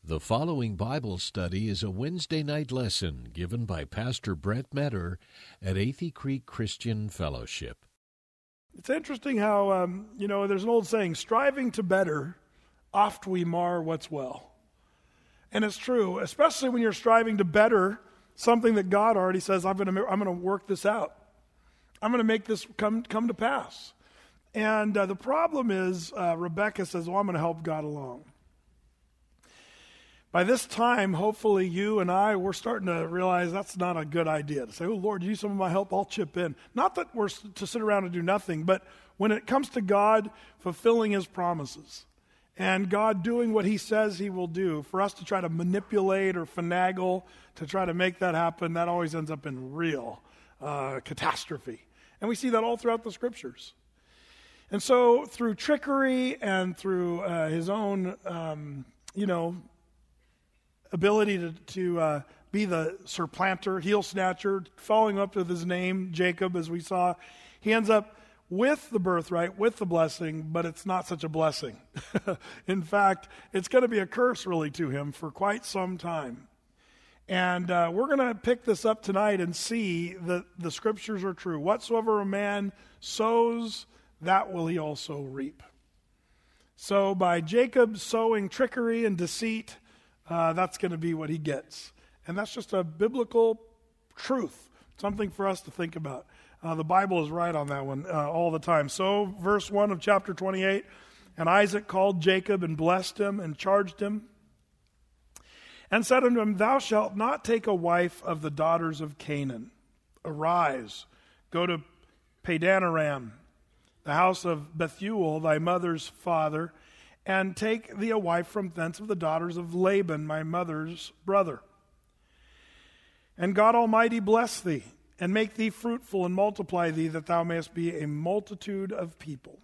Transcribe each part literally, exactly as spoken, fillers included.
The following Bible study is a Wednesday night lesson given by Pastor Brett Metter at Athey Creek Christian Fellowship. It's interesting how, um, you know, there's an old saying, striving to better, oft we mar what's well. And it's true, especially when you're striving to better something that God already says, I'm going to I'm going to work this out. I'm going to make this come, come to pass. And uh, the problem is, uh, Rebecca says, well, I'm going to help God along. By this time, hopefully you and I, we're starting to realize that's not a good idea. To say, oh, Lord, you need some of my help, I'll chip in. Not that we're to sit around and do nothing, but when it comes to God fulfilling his promises and God doing what he says he will do, for us to try to manipulate or finagle to try to make that happen, that always ends up in real uh, catastrophe. And we see that all throughout the scriptures. And so through trickery and through uh, his own, um, you know, ability to, to uh, be the supplanter, heel snatcher, following up with his name, Jacob, as we saw. He ends up with the birthright, with the blessing, but it's not such a blessing. In fact, it's going to be a curse really to him for quite some time. And uh, we're going to pick this up tonight and see that the scriptures are true. Whatsoever a man sows, that will he also reap. So by Jacob sowing trickery and deceit, Uh, that's going to be what he gets. And that's just a biblical truth, something for us to think about. Uh, the Bible is right on that one uh, all the time. So, verse one of chapter twenty-eight, and Isaac called Jacob and blessed him and charged him and said unto him, Thou shalt not take a wife of the daughters of Canaan. Arise, go to Padan-aram, the house of Bethuel, thy mother's father, and take thee a wife from thence of the daughters of Laban, my mother's brother. And God Almighty bless thee, and make thee fruitful, and multiply thee, that thou mayest be a multitude of people.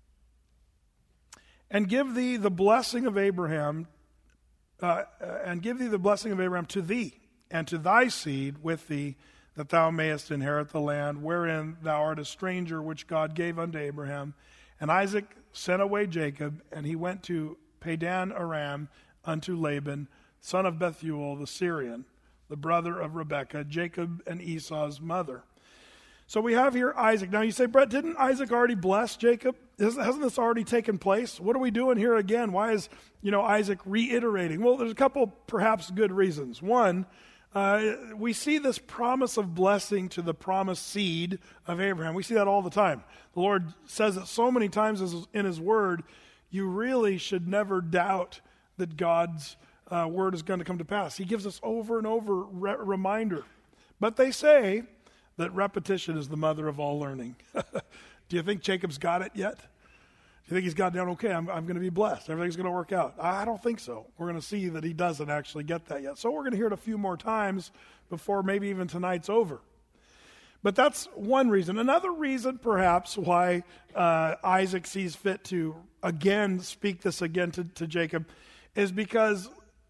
And give thee the blessing of Abraham, uh, and give thee the blessing of Abraham to thee, and to thy seed with thee, that thou mayest inherit the land wherein thou art a stranger, which God gave unto Abraham. And Isaac sent away Jacob, and he went to Padan-aram unto Laban, son of Bethuel the Syrian, the brother of Rebekah, Jacob and Esau's mother. So we have here Isaac. Now you say, Brett, didn't Isaac already bless Jacob? Hasn't this already taken place? What are we doing here again? Why is, you know, Isaac reiterating? Well, there's a couple perhaps good reasons. One, Uh, we see this promise of blessing to the promised seed of Abraham. We see that all the time. The Lord says it so many times in his word, you really should never doubt that God's uh, word is going to come to pass. He gives us over and over re- reminder. But they say that repetition is the mother of all learning. Do you think Jacob's got it yet? Do you think he's got down, okay, I'm, I'm going to be blessed, everything's going to work out? I don't think so. We're going to see that he doesn't actually get that yet. So we're going to hear it a few more times before maybe even tonight's over. But that's one reason. Another reason, perhaps, why uh, Isaac sees fit to again speak this again to, to Jacob is because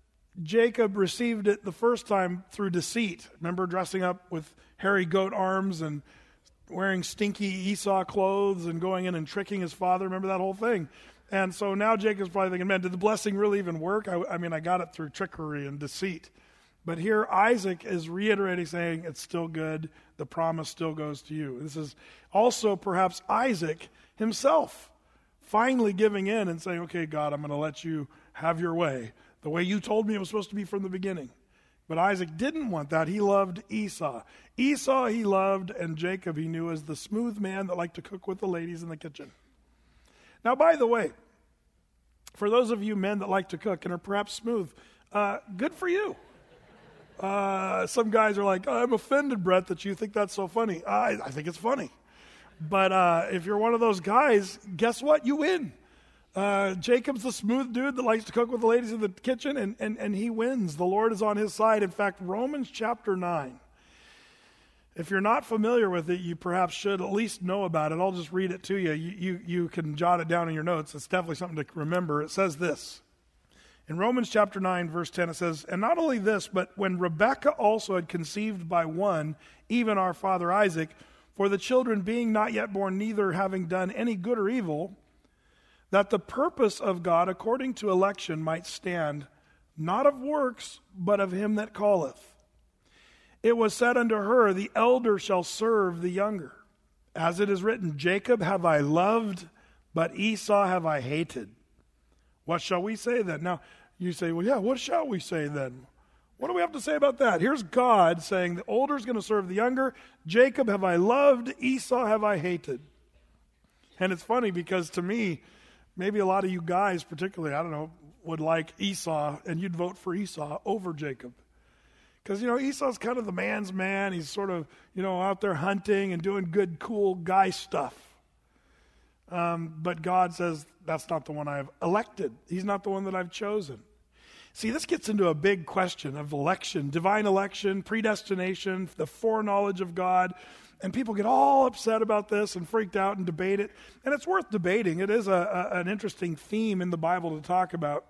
Jacob received it the first time through deceit. Remember dressing up with hairy goat arms and wearing stinky Esau clothes and going in and tricking his father. Remember that whole thing? And so now Jacob's probably thinking, man, did the blessing really even work? I, I mean, I got it through trickery and deceit. But here Isaac is reiterating, saying it's still good. The promise still goes to you. This is also perhaps Isaac himself finally giving in and saying, okay, God, I'm going to let you have your way, the way you told me it was supposed to be from the beginning. But Isaac didn't want that. He loved Esau. Esau he loved, and Jacob he knew as the smooth man that liked to cook with the ladies in the kitchen. Now, by the way, for those of you men that like to cook and are perhaps smooth, uh, good for you. Uh, some guys are like, I'm offended, Brett, that you think that's so funny. I, I think it's funny. But uh, if you're one of those guys, guess what? You win. Uh, Jacob's the smooth dude that likes to cook with the ladies in the kitchen, and, and, and he wins. The Lord is on his side. In fact, Romans chapter nine, if you're not familiar with it, you perhaps should at least know about it. I'll just read it to you. You, you, you can jot it down in your notes. It's definitely something to remember. It says this. In Romans chapter nine, verse ten, it says, And not only this, but when Rebekah also had conceived by one, even our father Isaac, for the children being not yet born, neither having done any good or evil, that the purpose of God according to election might stand not of works, but of him that calleth. It was said unto her, the elder shall serve the younger. As it is written, Jacob have I loved, but Esau have I hated. What shall we say then? Now, you say, well, yeah, what shall we say then? What do we have to say about that? Here's God saying the older is going to serve the younger. Jacob have I loved, Esau have I hated. And it's funny because to me, maybe a lot of you guys particularly, I don't know, would like Esau, and you'd vote for Esau over Jacob. Because, you know, Esau's kind of the man's man. He's sort of, you know, out there hunting and doing good, cool guy stuff. Um, but God says, that's not the one I've elected. He's not the one that I've chosen. See, this gets into a big question of election, divine election, predestination, the foreknowledge of God. And people get all upset about this and freaked out and debate it. And it's worth debating. It is a, a, an interesting theme in the Bible to talk about.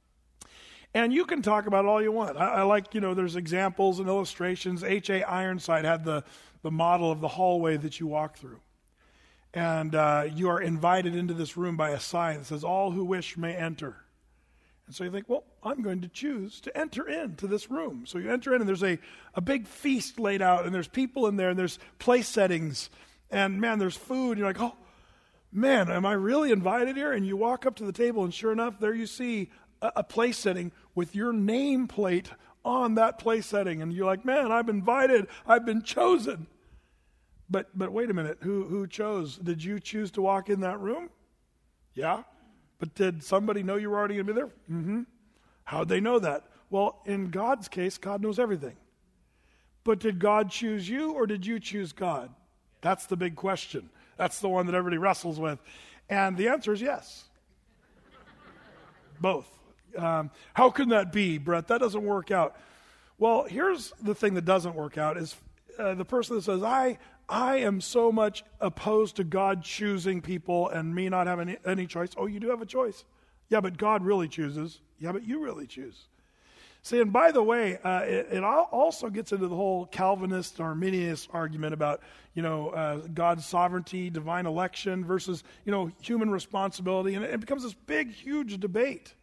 And you can talk about it all you want. I, I like, you know, there's examples and illustrations. H A Ironside had the, the model of the hallway that you walk through. And uh, you are invited into this room by a sign that says, all who wish may enter. And so you think, well, I'm going to choose to enter into this room. So you enter in, and there's a, a big feast laid out, and there's people in there, and there's place settings, and man, there's food. You're like, oh, man, am I really invited here? And you walk up to the table, and sure enough, there you see a, a place setting with your nameplate on that place setting. And you're like, man, I'm invited. I've been chosen. But but wait a minute, who who chose? Did you choose to walk in that room? Yeah. But did somebody know you were already going to be there? Mm-hmm. How'd they know that? Well, in God's case, God knows everything. But did God choose you, or did you choose God? That's the big question. That's the one that everybody wrestles with. And the answer is yes. Both. Um, how can that be, Brett? That doesn't work out. Well, here's the thing that doesn't work out is uh, the person that says, I I am so much opposed to God choosing people and me not having any, any choice. Oh, you do have a choice. Yeah, but God really chooses. Yeah, but you really choose. See, and by the way, uh, it, it also gets into the whole Calvinist or Arminius argument about, you know, uh, God's sovereignty, divine election versus, you know, human responsibility. And it becomes this big, huge debate.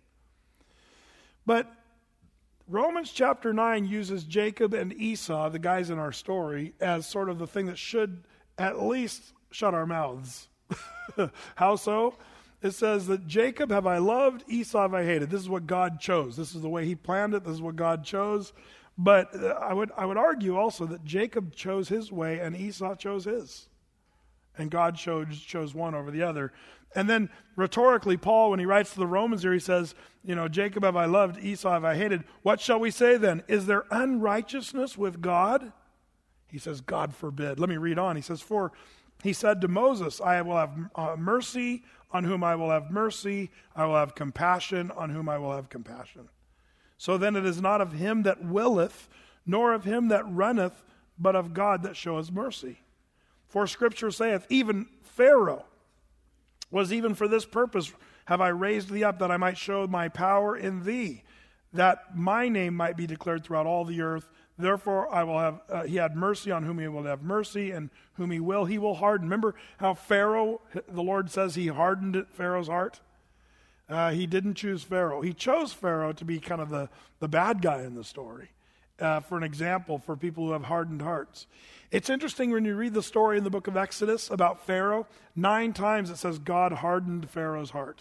But Romans chapter nine uses Jacob and Esau, the guys in our story, as sort of the thing that should at least shut our mouths. How so? It says that Jacob have I loved, Esau have I hated. This is what God chose. This is the way he planned it. This is what God chose. But I would I would argue also that Jacob chose his way and Esau chose his. And God chose, chose one over the other. And then rhetorically, Paul, when he writes to the Romans here, he says, you know, Jacob have I loved, Esau have I hated. What shall we say then? Is there unrighteousness with God? He says, God forbid. Let me read on. He says, for he said to Moses, I will have uh, mercy on whom I will have mercy. I will have compassion on whom I will have compassion. So then it is not of him that willeth, nor of him that runneth, but of God that showeth mercy. For Scripture saith, even Pharaoh was even for this purpose have I raised thee up, that I might show my power in thee, that my name might be declared throughout all the earth. Therefore I will have, uh, he had mercy on whom he will have mercy, and whom he will, he will harden. Remember how Pharaoh, the Lord says he hardened Pharaoh's heart? Uh, he didn't choose Pharaoh. He chose Pharaoh to be kind of the, the bad guy in the story, uh, for an example for people who have hardened hearts. It's interesting when you read the story in the book of Exodus about Pharaoh, nine times it says God hardened Pharaoh's heart.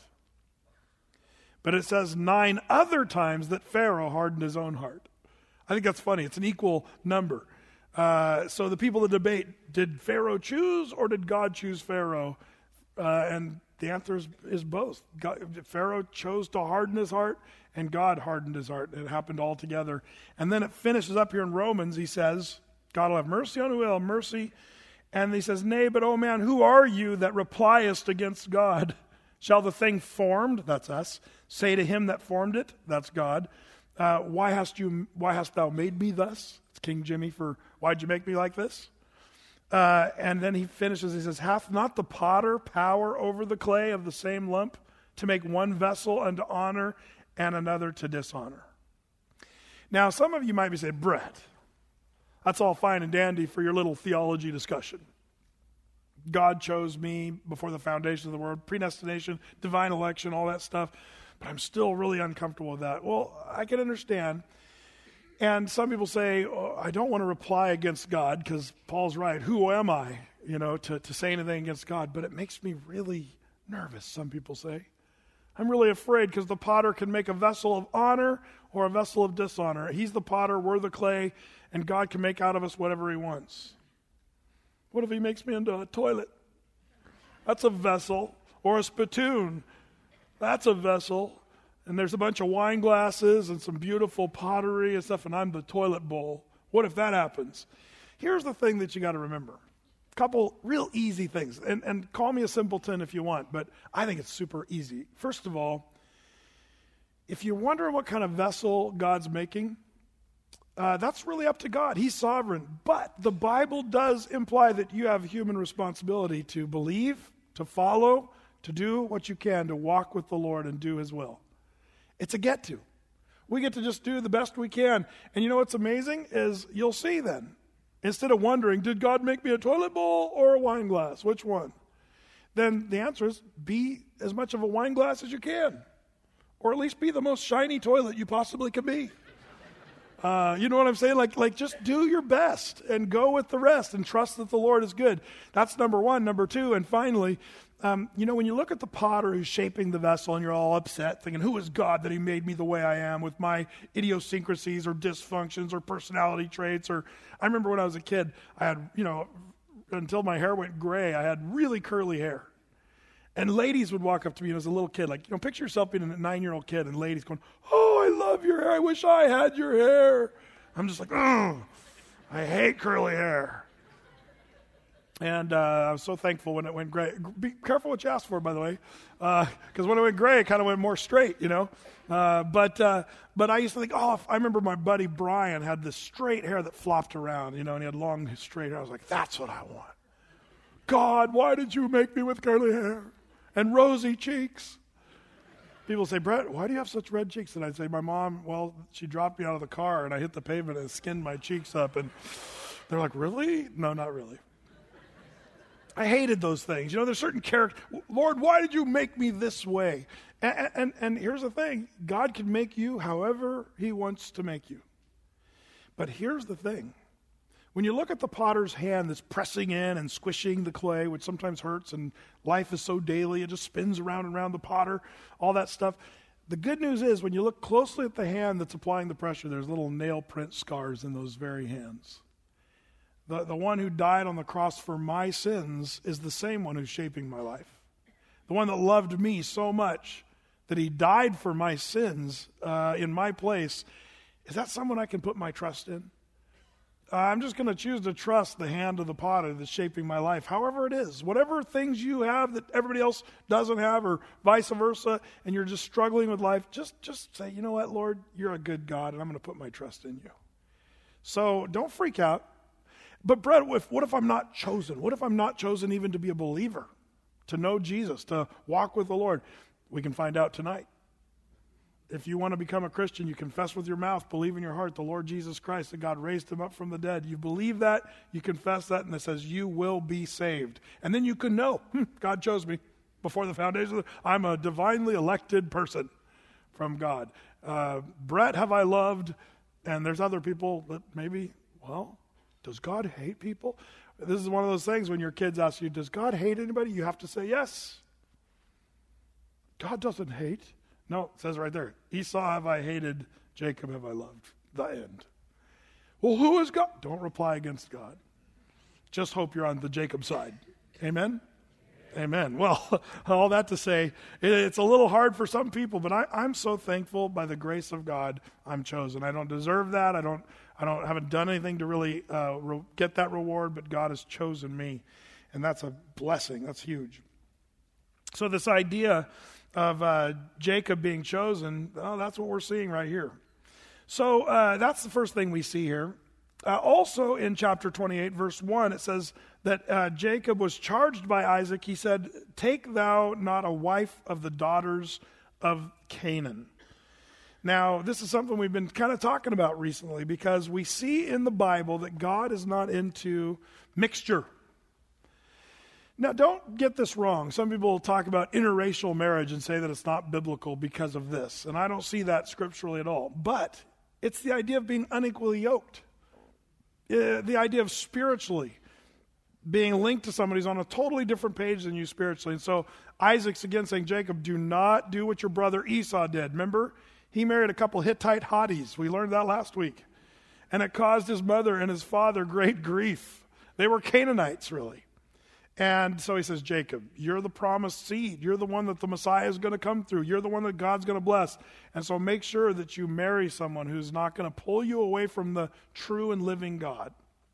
But it says nine other times that Pharaoh hardened his own heart. I think that's funny. It's an equal number. Uh, so the people that debate, did Pharaoh choose or did God choose Pharaoh? Uh, and the answer is, is both. God, Pharaoh chose to harden his heart, and God hardened his heart. It happened all together. And then it finishes up here in Romans. He says, God will have mercy on who will have mercy. And he says, nay, but oh man, who are you that repliest against God? Shall the thing formed, that's us, say to him that formed it, that's God, uh, why hast you, why hast thou made me thus? It's King Jimmy for, why'd you make me like this? Uh, and then he finishes, he says, hath not the potter power over the clay of the same lump to make one vessel unto honor and another to dishonor? Now, some of you might be saying, Brett, that's all fine and dandy for your little theology discussion. God chose me before the foundation of the world, predestination, divine election, all that stuff. but I'm still really uncomfortable with that. Well, I can understand. And some people say, oh, I don't want to reply against God because Paul's right. Who am I, you know, to, to say anything against God? But it makes me really nervous, some people say. I'm really afraid because the potter can make a vessel of honor or a vessel of dishonor. He's the potter, we're the clay, and God can make out of us whatever he wants. What if he makes me into a toilet? That's a vessel. Or a spittoon. That's a vessel. And there's a bunch of wine glasses and some beautiful pottery and stuff, and I'm the toilet bowl. What if that happens? Here's the thing that you got to remember. A couple real easy things. And, and call me a simpleton if you want, but I think it's super easy. First of all, if you're wondering what kind of vessel God's making, uh, that's really up to God. He's sovereign. But the Bible does imply that you have human responsibility to believe, to follow, to do what you can to walk with the Lord and do his will. It's a get to. We get to just do the best we can. And you know what's amazing is you'll see then. Instead of wondering, did God make me a toilet bowl or a wine glass? Which one? Then the answer is be as much of a wine glass as you can. Or at least be the most shiny toilet you possibly can be. Uh, you know what I'm saying? Like, like just do your best and go with the rest and trust that the Lord is good. That's number one. Number two, and finally, um, you know, when you look at the potter who's shaping the vessel and you're all upset thinking, who is God that he made me the way I am with my idiosyncrasies or dysfunctions or personality traits? Or I remember when I was a kid, I had, you know, until my hair went gray, I had really curly hair. And ladies would walk up to me as a little kid, like, you know, picture yourself being a nine-year-old kid and ladies going, oh, I love your hair. I wish I had your hair. I'm just like, oh, I hate curly hair. And uh, I was so thankful when it went gray. Be careful what you ask for, by the way, because uh, when it went gray, it kind of went more straight, you know. Uh, but uh, but I used to think, oh, if, I remember my buddy Brian had this straight hair that flopped around, you know, and he had long, straight hair. I was like, that's what I want. God, why did you make me with curly hair and rosy cheeks? People say, Brett, why do you have such red cheeks? And I'd say, my mom, well, she dropped me out of the car, and I hit the pavement and skinned my cheeks up. And they're like, really? No, not really. I hated those things. You know, there's certain character. Lord, why did you make me this way? And, and, and here's the thing. God can make you however he wants to make you. But here's the thing. When you look at the potter's hand that's pressing in and squishing the clay, which sometimes hurts, and life is so daily, it just spins around and around the potter, all that stuff. The good news is when you look closely at the hand that's applying the pressure, there's little nail print scars in those very hands. The, the one who died on the cross for my sins is the same one who's shaping my life. The one that loved me so much that he died for my sins uh, in my place. Is that someone I can put my trust in? Uh, I'm just going to choose to trust the hand of the potter that's shaping my life, however it is. Whatever things you have that everybody else doesn't have, or vice versa, and you're just struggling with life, just, just say, you know what, Lord, you're a good God, and I'm going to put my trust in you. So don't freak out. But Brett, if, what if I'm not chosen? What if I'm not chosen even to be a believer, to know Jesus, to walk with the Lord? We can find out tonight. If you want to become a Christian, you confess with your mouth, believe in your heart the Lord Jesus Christ, that God raised him up from the dead. You believe that, you confess that, and it says you will be saved. And then you can know, hmm, God chose me before the foundation. I'm a divinely elected person from God. Uh, Brett have I loved, and there's other people that maybe, well, does God hate people? This is one of those things when your kids ask you, does God hate anybody? You have to say yes. God doesn't hate. No, it says right there, Esau have I hated, Jacob have I loved. The end. Well, who is God? Don't reply against God. Just hope you're on the Jacob side. Amen? Amen. Well, all that to say, it, it's a little hard for some people, but I, I'm so thankful by the grace of God I'm chosen. I don't deserve that. I don't. I don't. haven't done anything to really uh, re- get that reward, but God has chosen me, and that's a blessing. That's huge. So this idea of uh, Jacob being chosen, oh, that's what we're seeing right here. So uh, that's the first thing we see here. Uh, also in chapter twenty-eight, verse one, it says that uh, Jacob was charged by Isaac. He said, take thou not a wife of the daughters of Canaan. Now, this is something we've been kind of talking about recently because we see in the Bible that God is not into mixture. Now, don't get this wrong. Some people talk about interracial marriage and say that it's not biblical because of this. And I don't see that scripturally at all. But it's the idea of being unequally yoked. Uh, the idea of spiritually being linked to somebody who's on a totally different page than you spiritually. And so Isaac's again saying, Jacob, do not do what your brother Esau did. Remember? He married a couple Hittite hotties. We learned that last week. And it caused his mother and his father great grief. They were Canaanites, really. And so he says, Jacob, you're the promised seed. You're the one that the Messiah is going to come through. You're the one that God's going to bless. And so make sure that you marry someone who's not going to pull you away from the true and living God.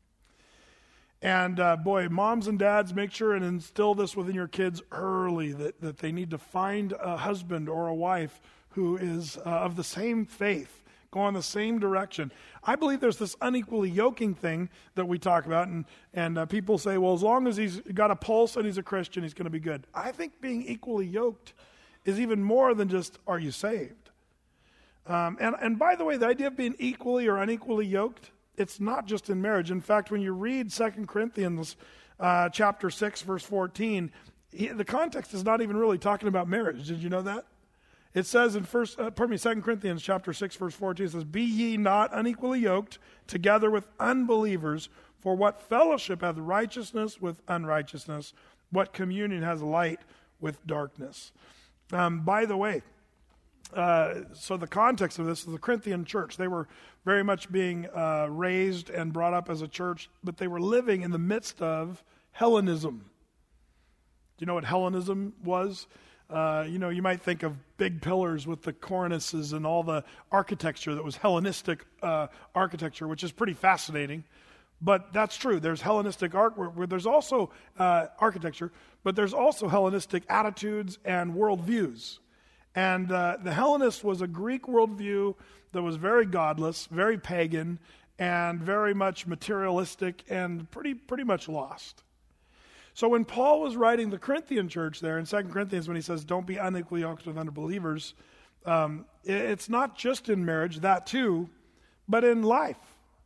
And uh, boy, moms and dads, make sure and instill this within your kids early, that, that they need to find a husband or a wife who is uh, of the same faith, go in the same direction. I believe there's this unequally yoking thing that we talk about, and, and uh, people say, well, as long as he's got a pulse and he's a Christian, he's going to be good. I think being equally yoked is even more than just, are you saved? Um, and, and by the way, the idea of being equally or unequally yoked, it's not just in marriage. In fact, when you read Second Corinthians uh, chapter six, verse fourteen, he, the context is not even really talking about marriage. Did you know that? It says in first, uh, pardon me, Second Corinthians chapter six, verse fourteen, it says, be ye not unequally yoked together with unbelievers, for what fellowship hath righteousness with unrighteousness? What communion has light with darkness? Um, by the way, uh, so the context of this is the Corinthian church. They were very much being uh, raised and brought up as a church, but they were living in the midst of Hellenism. Do you know what Hellenism was? Uh, you know, you might think of big pillars with the cornices and all the architecture that was Hellenistic uh, architecture, which is pretty fascinating. But that's true. There's Hellenistic art where, where there's also uh, architecture, but there's also Hellenistic attitudes and worldviews. And uh, the Hellenist was a Greek worldview that was very godless, very pagan, and very much materialistic and pretty pretty much lost. So when Paul was writing the Corinthian church there in Second Corinthians, when he says, don't be unequally yoked with unbelievers, um, it's not just in marriage, that too, but in life.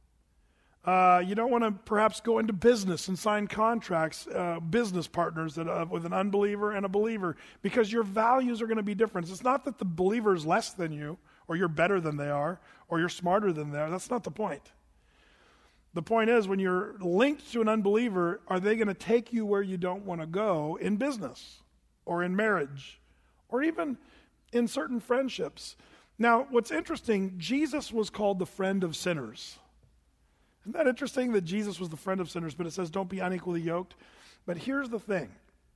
Uh, you don't want to perhaps go into business and sign contracts, uh, business partners that, uh, with an unbeliever and a believer, because your values are going to be different. It's not that the believer is less than you, or you're better than they are, or you're smarter than they are. That's not the point. The point is, when you're linked to an unbeliever, are they going to take you where you don't want to go in business or in marriage or even in certain friendships? Now, what's interesting, Jesus was called the friend of sinners. Isn't that interesting that Jesus was the friend of sinners, but it says don't be unequally yoked? But here's the thing.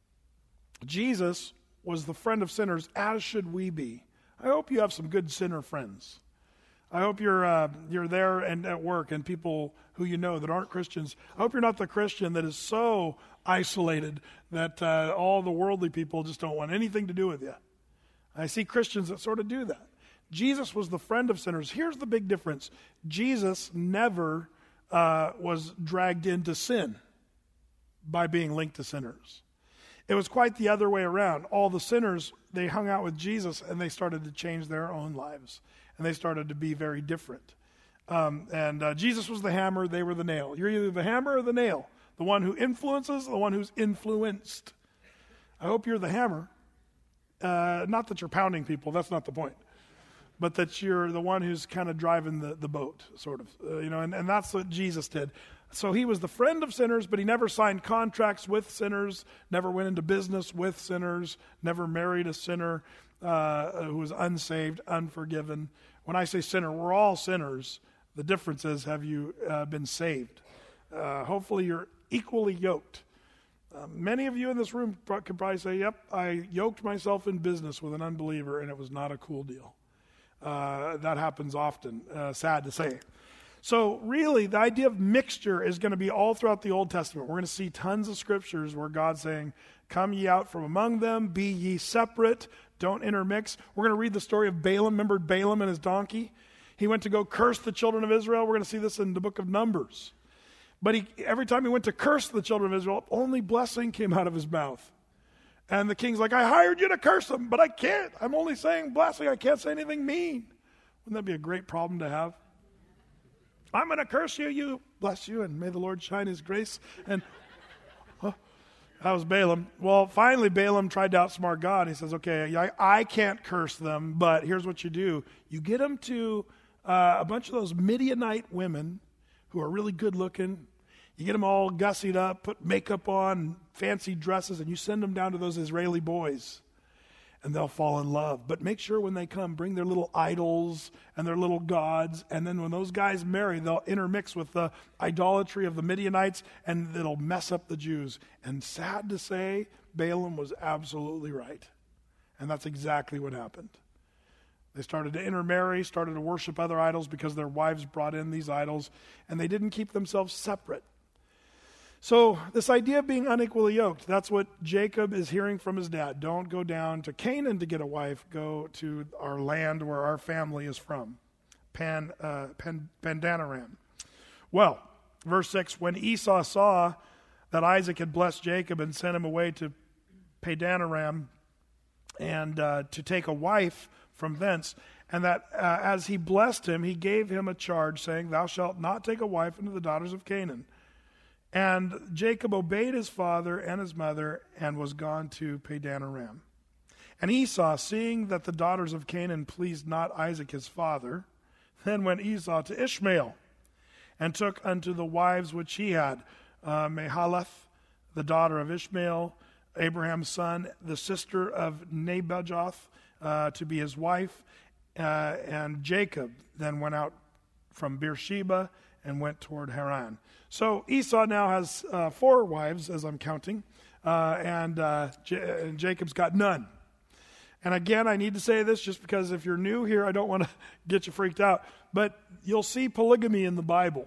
Jesus was the friend of sinners, as should we be. I hope you have some good sinner friends. I hope you're uh, you're there and at work and people who you know that aren't Christians. I hope you're not the Christian that is so isolated that uh, all the worldly people just don't want anything to do with you. I see Christians that sort of do that. Jesus was the friend of sinners. Here's the big difference. Jesus never uh, was dragged into sin by being linked to sinners. It was quite the other way around. All the sinners, they hung out with Jesus and they started to change their own lives. And they started to be very different. Um, and uh, Jesus was the hammer, they were the nail. You're either the hammer or the nail. The one who influences, the one who's influenced. I hope you're the hammer. Uh, not that you're pounding people, that's not the point. But that you're the one who's kind of driving the, the boat, sort of. Uh, you know, and, and that's what Jesus did. So he was the friend of sinners, but he never signed contracts with sinners, never went into business with sinners, never married a sinner uh, who was unsaved, unforgiven. When I say sinner, we're all sinners. The difference is, have you uh, been saved? Uh, hopefully you're equally yoked. Uh, many of you in this room could probably say, yep, I yoked myself in business with an unbeliever, and it was not a cool deal. Uh, that happens often, uh, sad to say. So really, the idea of mixture is going to be all throughout the Old Testament. We're going to see tons of scriptures where God's saying, come ye out from among them, be ye separate, don't intermix. We're going to read the story of Balaam. Remember Balaam and his donkey? He went to go curse the children of Israel. We're going to see this in the book of Numbers. But he, every time he went to curse the children of Israel, only blessing came out of his mouth. And the king's like, I hired you to curse them, but I can't. I'm only saying blessing. I can't say anything mean. Wouldn't that be a great problem to have? I'm going to curse you, you bless you, and may the Lord shine his grace. And, huh? That was Balaam. Well, finally, Balaam tried to outsmart God. He says, okay, I, I can't curse them, but here's what you do. You get them to uh, a bunch of those Midianite women who are really good looking. You get them all gussied up, put makeup on, fancy dresses, and you send them down to those Israeli boys. And they'll fall in love. But make sure when they come, bring their little idols and their little gods. And then when those guys marry, they'll intermix with the idolatry of the Midianites, and it'll mess up the Jews. And sad to say, Balaam was absolutely right. And that's exactly what happened. They started to intermarry, started to worship other idols because their wives brought in these idols, and they didn't keep themselves separate. So this idea of being unequally yoked, that's what Jacob is hearing from his dad. Don't go down to Canaan to get a wife. Go to our land where our family is from, Pan, uh, Pan, Pandanaram. Well, verse six, when Esau saw that Isaac had blessed Jacob and sent him away to Padanaram and uh, to take a wife from thence, and that uh, as he blessed him, he gave him a charge, saying, thou shalt not take a wife unto the daughters of Canaan. And Jacob obeyed his father and his mother and was gone to Padanaram. And Esau, seeing that the daughters of Canaan pleased not Isaac his father, then went Esau to Ishmael and took unto the wives which he had, uh, Mahalath, the daughter of Ishmael, Abraham's son, the sister of Nebajoth, uh, to be his wife. Uh, and Jacob then went out from Beersheba and went toward Haran. So Esau now has uh, four wives, as I'm counting, uh, and, uh, J- and Jacob's got none. And again, I need to say this just because if you're new here, I don't want to get you freaked out. But you'll see polygamy in the Bible.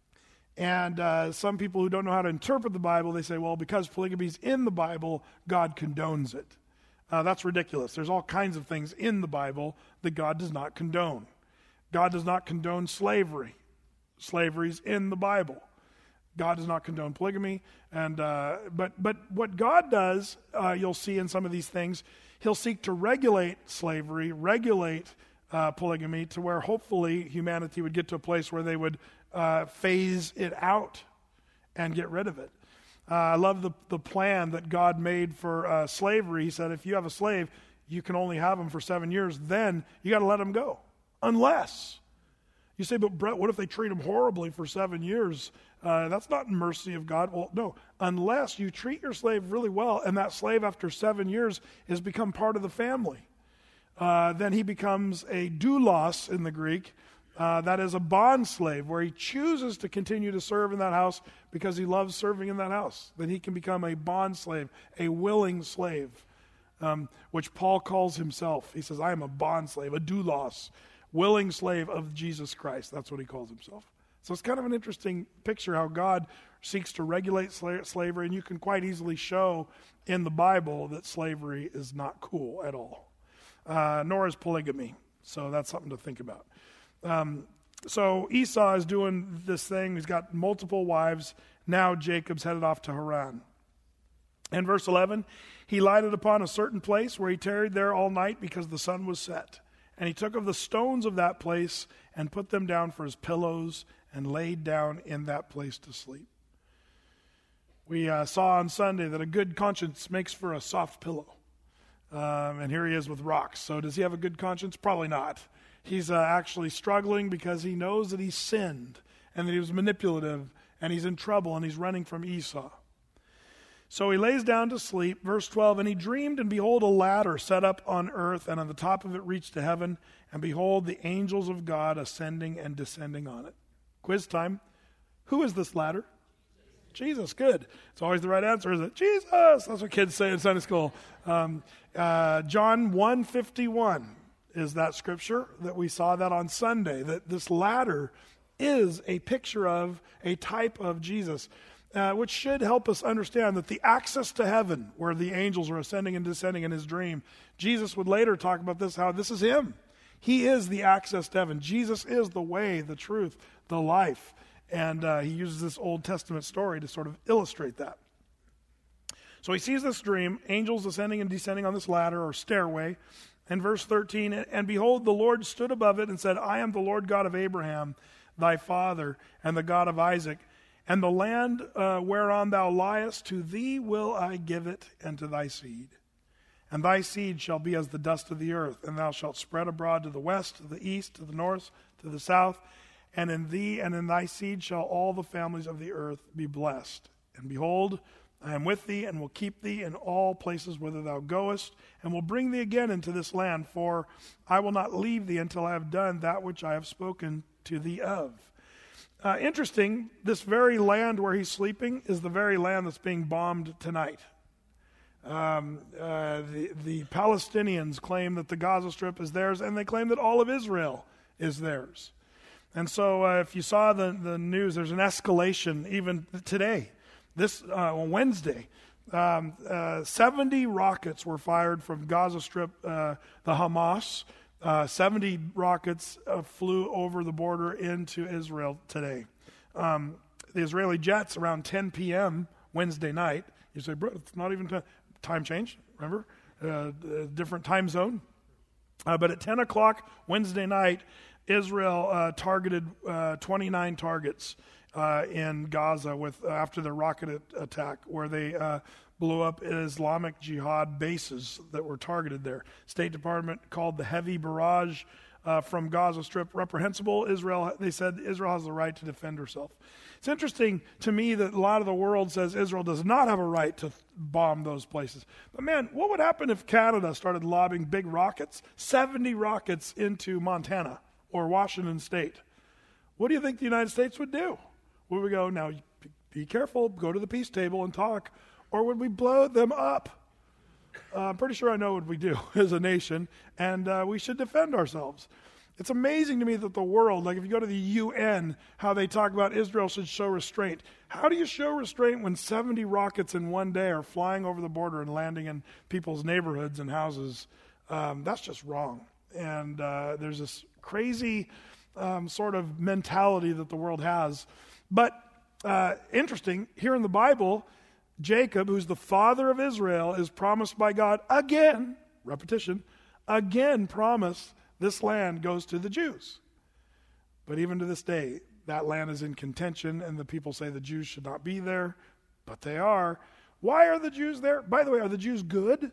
And uh, some people who don't know how to interpret the Bible, they say, well, because polygamy's in the Bible, God condones it. Uh, that's ridiculous. There's all kinds of things in the Bible that God does not condone. God does not condone slavery. Slavery's in the Bible. God does not condone polygamy, and uh, but but what God does, uh, you'll see in some of these things, he'll seek to regulate slavery, regulate uh, polygamy, to where hopefully humanity would get to a place where they would uh, phase it out and get rid of it. Uh, I love the the plan that God made for uh, slavery. He said, if you have a slave, you can only have him for seven years. Then you got to let him go, unless. You say, but Brett, what if they treat him horribly for seven years? Uh, that's not mercy of God. Well, no, unless you treat your slave really well, and that slave after seven years has become part of the family. Uh, then he becomes a doulos in the Greek. Uh, that is a bond slave, where he chooses to continue to serve in that house because he loves serving in that house. Then he can become a bond slave, a willing slave, um, which Paul calls himself. He says, I am a bond slave, a doulos. Willing slave of Jesus Christ. That's what he calls himself. So it's kind of an interesting picture how God seeks to regulate sla- slavery, and you can quite easily show in the Bible that slavery is not cool at all, uh, nor is polygamy. So that's something to think about. Um, so Esau is doing this thing. He's got multiple wives. Now Jacob's headed off to Haran. In verse eleven, he lighted upon a certain place where he tarried there all night because the sun was set. And he took of the stones of that place and put them down for his pillows and laid down in that place to sleep. We uh, saw on Sunday that a good conscience makes for a soft pillow. Um, and here he is with rocks. So does he have a good conscience? Probably not. He's uh, actually struggling because he knows that he sinned and that he was manipulative and he's in trouble and he's running from Esau. So he lays down to sleep, verse twelve, and he dreamed, and behold, a ladder set up on earth, and on the top of it reached to heaven, and behold, the angels of God ascending and descending on it. Quiz time. Who is this ladder? Jesus. Good. It's always the right answer, isn't it? Jesus. That's what kids say in Sunday school. Um, uh, John one fifty-one is that scripture that we saw that on Sunday, that this ladder is a picture of, a type of Jesus. Uh, which should help us understand that the access to heaven, where the angels are ascending and descending in his dream, Jesus would later talk about this, how this is him. He is the access to heaven. Jesus is the way, the truth, the life. And uh, he uses this Old Testament story to sort of illustrate that. So he sees this dream, angels ascending and descending on this ladder or stairway. And verse thirteen, and behold, the Lord stood above it and said, I am the Lord God of Abraham, thy father, and the God of Isaac. And the land uh, whereon thou liest, to thee will I give it, and to thy seed. And thy seed shall be as the dust of the earth, and thou shalt spread abroad to the west, to the east, to the north, to the south. And in thee and in thy seed shall all the families of the earth be blessed. And behold, I am with thee, and will keep thee in all places whither thou goest, and will bring thee again into this land, for I will not leave thee until I have done that which I have spoken to thee of. Uh, interesting, this very land where he's sleeping is the very land that's being bombed tonight. Um, uh, the, the Palestinians claim that the Gaza Strip is theirs, and they claim that all of Israel is theirs. And so uh, if you saw the, the news, there's an escalation even today. This uh, on Wednesday, um, uh, seventy rockets were fired from Gaza Strip, uh, the Hamas. Uh, seventy rockets uh, flew over the border into Israel today. Um, the Israeli jets around ten p.m. Wednesday night. You say, bro, it's not even t- time change, remember? Uh, different time zone. Uh, but at ten o'clock Wednesday night, Israel uh, targeted uh, twenty-nine targets uh, in Gaza with uh, after the rocket a- attack, where they uh, blew up Islamic Jihad bases that were targeted there. State Department called the heavy barrage uh, from Gaza Strip reprehensible. Israel, they said Israel has the right to defend herself. It's interesting to me that a lot of the world says Israel does not have a right to bomb those places. But man, what would happen if Canada started lobbing big rockets, seventy rockets into Montana or Washington State? What do you think the United States would do? Would we go, now be careful, go to the peace table and talk, or would we blow them up? Uh, I'm pretty sure I know what we do as a nation, and uh, we should defend ourselves. It's amazing to me that the world, like if you go to the U N, how they talk about Israel should show restraint. How do you show restraint when seventy rockets in one day are flying over the border and landing in people's neighborhoods and houses? Um, that's just wrong. And uh, there's this crazy um, sort of mentality that the world has. But uh, interesting, here in the Bible, Jacob, who's the father of Israel, is promised by God again, repetition, again promised this land goes to the Jews. But even to this day, that land is in contention, and the people say the Jews should not be there, but they are. Why are the Jews there? By the way, are the Jews good?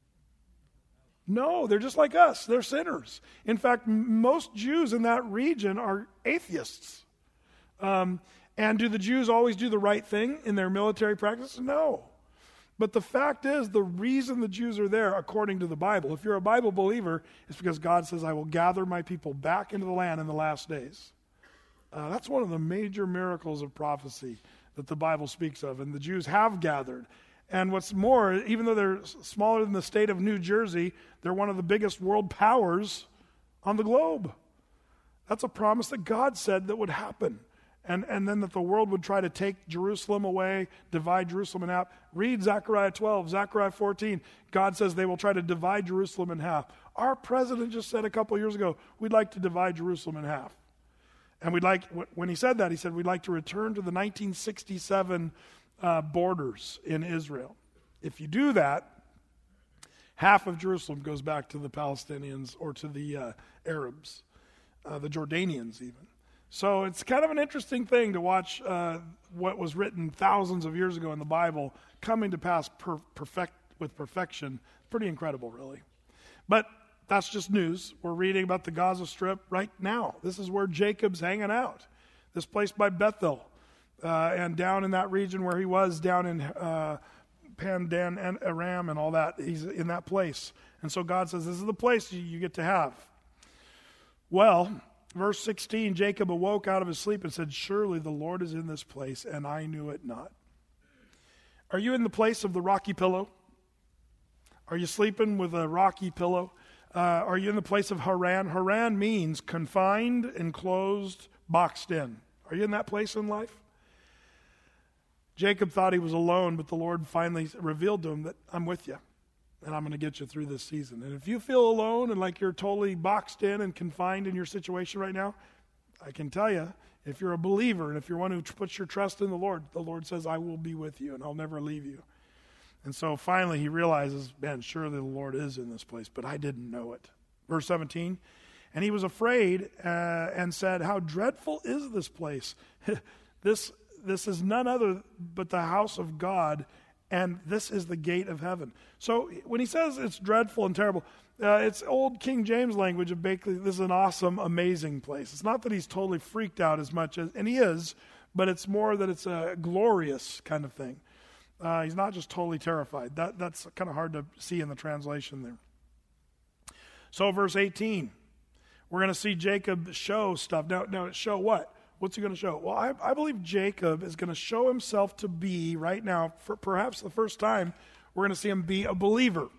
No, they're just like us. They're sinners. In fact, m- most Jews in that region are atheists. Um, and do the Jews always do the right thing in their military practice? No. But the fact is, the reason the Jews are there, according to the Bible, if you're a Bible believer, is because God says, I will gather my people back into the land in the last days. Uh, that's one of the major miracles of prophecy that the Bible speaks of, and the Jews have gathered. And what's more, even though they're smaller than the state of New Jersey, they're one of the biggest world powers on the globe. That's a promise that God said that would happen. And, and then that the world would try to take Jerusalem away, divide Jerusalem in half. Read Zechariah twelve, Zechariah fourteen. God says they will try to divide Jerusalem in half. Our president just said a couple years ago, we'd like to divide Jerusalem in half. And we'd like, when he said that, he said we'd like to return to the nineteen sixty-seven uh, borders in Israel. If you do that, half of Jerusalem goes back to the Palestinians or to the uh, Arabs, uh, the Jordanians even. So it's kind of an interesting thing to watch uh, what was written thousands of years ago in the Bible coming to pass per- perfect with perfection. Pretty incredible, really. But that's just news. We're reading about the Gaza Strip right now. This is where Jacob's hanging out. This place by Bethel, uh, and down in that region where he was, down in uh, Pandan and Aram and all that. He's in that place. And so God says, this is the place you, you get to have. Well, verse sixteen, Jacob awoke out of his sleep and said, surely the Lord is in this place, and I knew it not. Are you in the place of the rocky pillow? Are you sleeping with a rocky pillow? Uh, are you in the place of Haran? Haran means confined, enclosed, boxed in. Are you in that place in life? Jacob thought he was alone, but the Lord finally revealed to him that I'm with you, and I'm going to get you through this season. And if you feel alone and like you're totally boxed in and confined in your situation right now, I can tell you, if you're a believer and if you're one who puts your trust in the Lord, the Lord says, I will be with you and I'll never leave you. And so finally he realizes, man, surely the Lord is in this place, but I didn't know it. Verse seventeen, and he was afraid uh, and said, how dreadful is this place? This this is none other but the house of God, and this is the gate of heaven. So when he says it's dreadful and terrible, uh, it's old King James language of basically this is an awesome, amazing place. It's not that he's totally freaked out as much as, and he is, but it's more that it's a glorious kind of thing. Uh, he's not just totally terrified. That That's kind of hard to see in the translation there. So verse eighteen, we're going to see Jacob show stuff. Now, now show what? What's he going to show? Well, I, I believe Jacob is going to show himself to be, right now, for perhaps the first time, we're going to see him be a believer.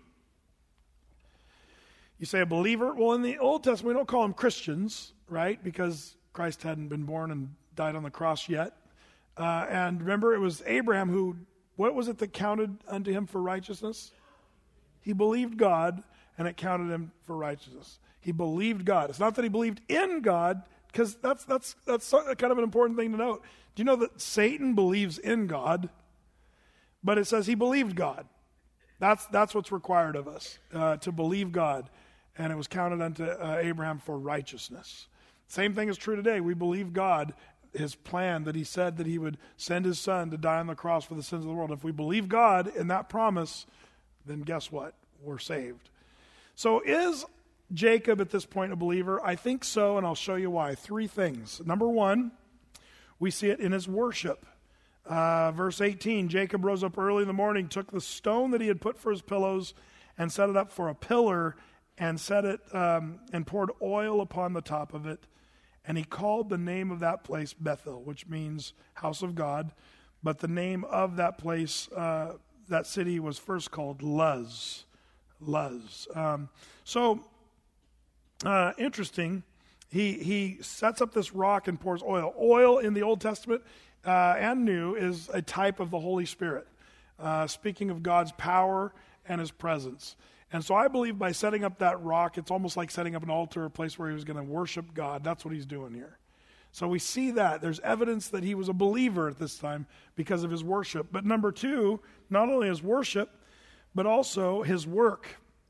You say a believer? Well, in the Old Testament, we don't call them Christians, right? Because Christ hadn't been born and died on the cross yet. Uh, and remember, it was Abraham who, what was it that counted unto him for righteousness? He believed God, and it counted him for righteousness. He believed God. It's not that he believed in God, because that's that's that's kind of an important thing to note. Do you know that Satan believes in God, but it says he believed God? That's that's what's required of us, uh, to believe God, and it was counted unto uh, Abraham for righteousness. Same thing is true today. We believe God, his plan that he said that he would send his son to die on the cross for the sins of the world. If we believe God in that promise, then guess what? We're saved. So is Jacob at this point a believer? I think so, and I'll show you why. Three things. Number one, we see it in his worship. Uh, verse eighteen, Jacob rose up early in the morning, took the stone that he had put for his pillows, and set it up for a pillar, and set it um, and poured oil upon the top of it. And he called the name of that place Bethel, which means house of God. But the name of that place, uh, that city, was first called Luz. Luz. Um, so, uh, interesting. He he sets up this rock and pours oil. Oil in the Old Testament uh, and New is a type of the Holy Spirit, uh, speaking of God's power and his presence. And so I believe by setting up that rock, it's almost like setting up an altar, a place where he was going to worship God. That's what he's doing here. So we see that. There's evidence that he was a believer at this time because of his worship. But number two, not only his worship, but also his work.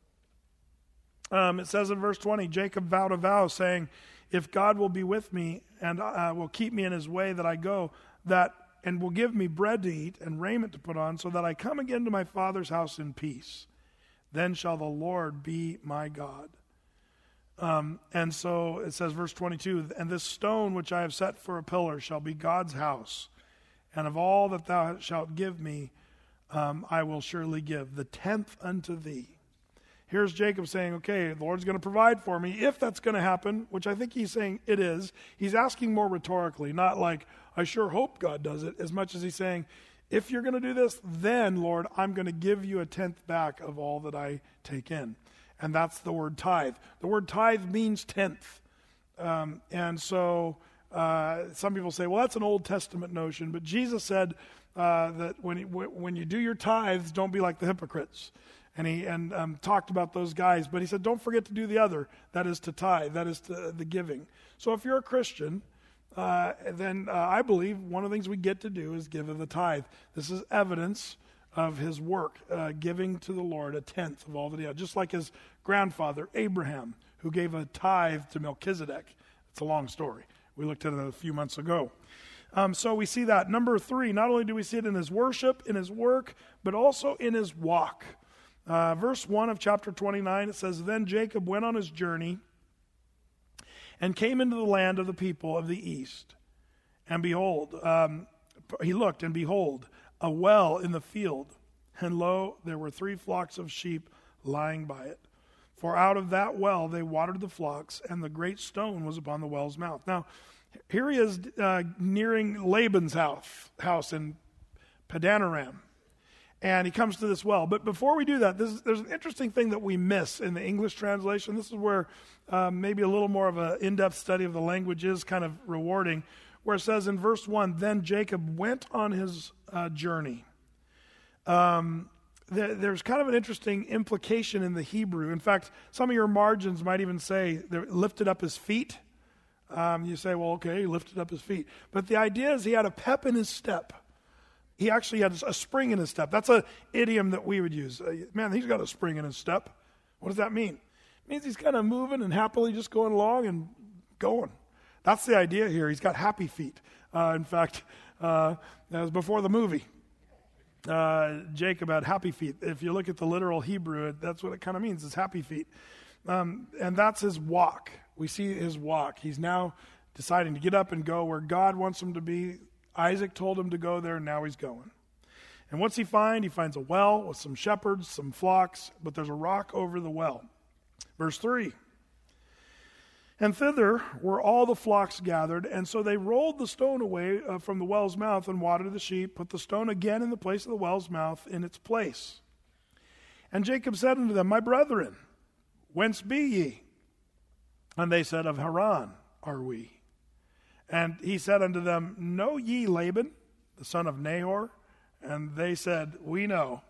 Um, it says in verse twenty, Jacob vowed a vow saying, if God will be with me and uh, will keep me in his way that I go, that and will give me bread to eat and raiment to put on, so that I come again to my father's house in peace, then shall the Lord be my God. Um, and so it says, verse twenty-two, and this stone which I have set for a pillar shall be God's house, and of all that thou shalt give me, um, I will surely give the tenth unto thee. Here's Jacob saying, okay, the Lord's going to provide for me, if that's going to happen, which I think he's saying it is. He's asking more rhetorically, not like, I sure hope God does it, as much as he's saying, if you're going to do this, then, Lord, I'm going to give you a tenth back of all that I take in. And that's the word tithe. The word tithe means tenth. Um, and so uh, some people say, well, that's an Old Testament notion. But Jesus said uh, that when, he, when you do your tithes, don't be like the hypocrites. And he and um, talked about those guys. But he said, don't forget to do the other. That is to tithe. That is to the giving. So if you're a Christian, uh, then uh, I believe one of the things we get to do is give of the tithe. This is evidence of his work, uh, giving to the Lord a tenth of all that he had. Just like his grandfather, Abraham, who gave a tithe to Melchizedek. It's a long story. We looked at it a few months ago. Um, so we see that. Number three, not only do we see it in his worship, in his work, but also in his walk. Uh, verse one of chapter twenty-nine, it says, then Jacob went on his journey and came into the land of the people of the east. And behold, um, he looked, and behold, a well in the field. And lo, there were three flocks of sheep lying by it. For out of that well they watered the flocks, and the great stone was upon the well's mouth. Now, here he is uh, nearing Laban's house, house in Padanaram. And he comes to this well. But before we do that, this is, there's an interesting thing that we miss in the English translation. This is where um, maybe a little more of an in-depth study of the language is kind of rewarding, where it says in verse one, then Jacob went on his uh, journey. Um, there, there's kind of an interesting implication in the Hebrew. In fact, some of your margins might even say, they lifted up his feet. Um, you say, well, okay, he lifted up his feet. But the idea is he had a pep in his step. He actually had a spring in his step. That's an idiom that we would use. Uh, man, he's got a spring in his step. What does that mean? It means he's kind of moving and happily just going along and going. That's the idea here. He's got happy feet. Uh, in fact, Uh, that was before the movie. Uh, Jacob had happy feet. If you look at the literal Hebrew, that's what it kind of means, is happy feet. Um, and that's his walk. We see his walk. He's now deciding to get up and go where God wants him to be. Isaac told him to go there, and now he's going. And what's he find? He finds a well with some shepherds, some flocks, but there's a rock over the well. Verse three. And thither were all the flocks gathered, and so they rolled the stone away uh, from the well's mouth and watered the sheep, put the stone again in the place of the well's mouth in its place. And Jacob said unto them, My brethren, whence be ye? And they said, Of Haran are we. And he said unto them, Know ye Laban, the son of Nahor? And they said, We know.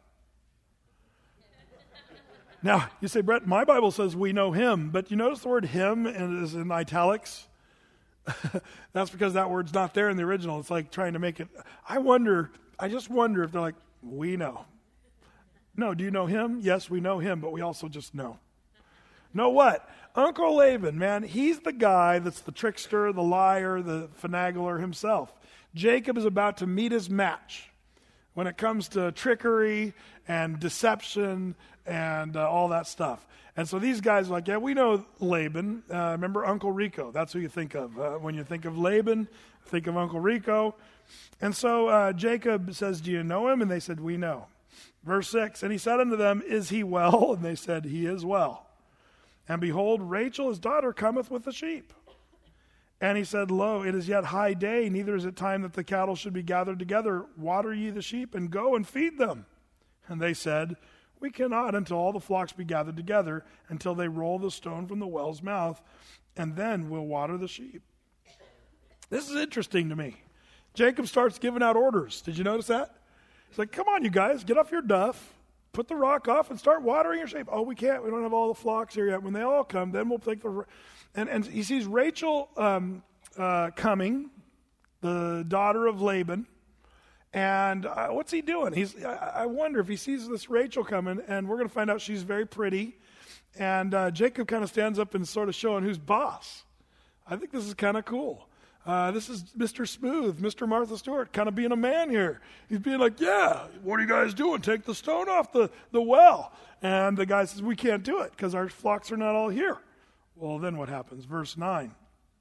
Now, you say, Brett, my Bible says we know him, but you notice the word him is in italics? That's because that word's not there in the original. It's like trying to make it. I wonder, I just wonder if they're like, we know. No, do you know him? Yes, we know him, but we also just know. Know what? Uncle Laban, man, he's the guy that's the trickster, the liar, the finagler himself. Jacob is about to meet his match when it comes to trickery and deception and uh, all that stuff. And so these guys are like, yeah, we know Laban. Uh, remember Uncle Rico? That's who you think of. Uh, when you think of Laban, think of Uncle Rico. And so uh, Jacob says, do you know him? And they said, we know. Verse six, and he said unto them, is he well? And they said, he is well. And behold, Rachel, his daughter, cometh with the sheep. And he said, Lo, it is yet high day, neither is it time that the cattle should be gathered together. Water ye the sheep, and go and feed them. And they said, We cannot until all the flocks be gathered together, until they roll the stone from the well's mouth, and then we'll water the sheep. This is interesting to me. Jacob starts giving out orders. Did you notice that? He's like, come on, you guys, get off your duff, put the rock off, and start watering your sheep. Oh, we can't. We don't have all the flocks here yet. When they all come, then we'll take the... And, and he sees Rachel um, uh, coming, the daughter of Laban. And uh, what's he doing? He's. I, I wonder if he sees this Rachel coming, and we're going to find out she's very pretty. And uh, Jacob kind of stands up and sort of showing who's boss. I think this is kind of cool. Uh, this is Mister Smooth, Mister Martha Stewart, kind of being a man here. He's being like, yeah, what are you guys doing? Take the stone off the, the well. And the guy says, we can't do it because our flocks are not all here. Well, then what happens? Verse nine.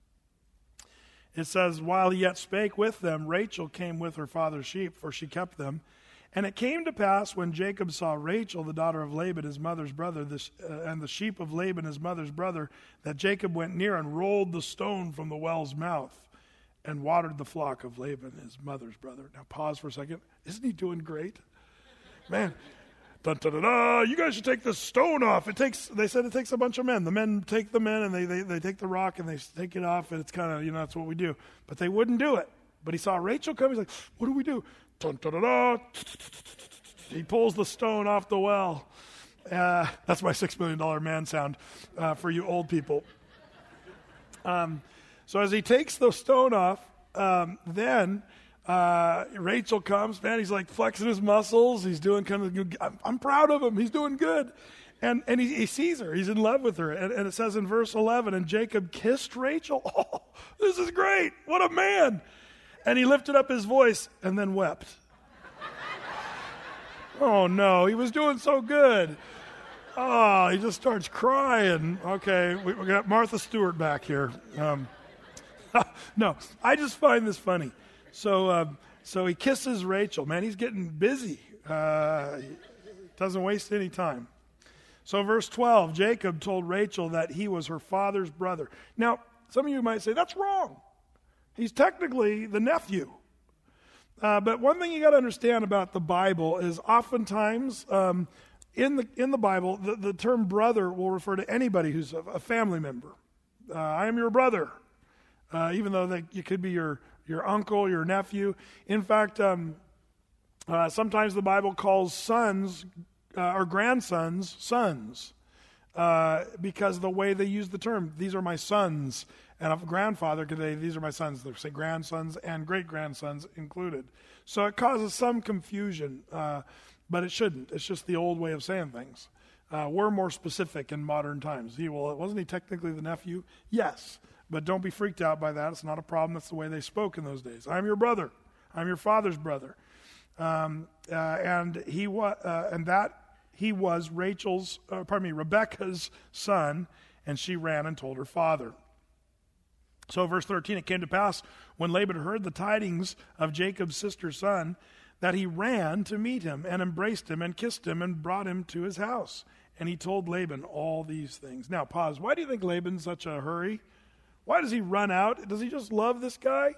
It says, while he yet spake with them, Rachel came with her father's sheep, for she kept them. And it came to pass, when Jacob saw Rachel, the daughter of Laban, his mother's brother, this, uh, and the sheep of Laban, his mother's brother, that Jacob went near and rolled the stone from the well's mouth and watered the flock of Laban, his mother's brother. Now pause for a second. Isn't he doing great? Man. Dun, dun, dun, dun, you guys should take the stone off. It takes. They said it takes a bunch of men. The men take the men and they, they, they take the rock and they take it off, and it's kind of, you know, that's what we do. But they wouldn't do it. But he saw Rachel come. He's like, what do we do? Dun, dun, dun, dun. He pulls the stone off the well. Uh, that's my six million dollars man sound uh, for you old people. Um, so as he takes the stone off, um, then... Uh, Rachel comes, man, he's like flexing his muscles. He's doing kind of, good. I'm, I'm proud of him. He's doing good. And and he, he sees her. He's in love with her. And, and it says in verse eleven, and Jacob kissed Rachel. Oh, this is great. What a man. And he lifted up his voice and then wept. Oh, no, he was doing so good. Oh, he just starts crying. Okay, we, we got Martha Stewart back here. Um, no, I just find this funny. So uh, so he kisses Rachel. Man, he's getting busy. Uh, he doesn't waste any time. So verse twelve, Jacob told Rachel that he was her father's brother. Now, some of you might say, that's wrong. He's technically the nephew. Uh, but one thing you got to understand about the Bible is oftentimes um, in the in the Bible, the, the term brother will refer to anybody who's a, a family member. Uh, I am your brother, uh, even though they, you could be your your uncle, your nephew. In fact, um, uh, sometimes the Bible calls sons uh, or grandsons sons uh, because of the way they use the term. These are my sons. And a grandfather could say, these are my sons. They say grandsons and great-grandsons included. So it causes some confusion, uh, but it shouldn't. It's just the old way of saying things. Uh, we're more specific in modern times. He, well, wasn't he technically the nephew? Yes. But don't be freaked out by that. It's not a problem. That's the way they spoke in those days. I'm your brother. I'm your father's brother. Um, uh, and he wa- uh, and that he was Rachel's, uh, pardon me, Rebekah's son, and she ran and told her father. So verse thirteen, it came to pass when Laban heard the tidings of Jacob's sister's son, that he ran to meet him and embraced him and kissed him and brought him to his house. And he told Laban all these things. Now pause. Why do you think Laban's such a hurry? Why does he run out? Does he just love this guy?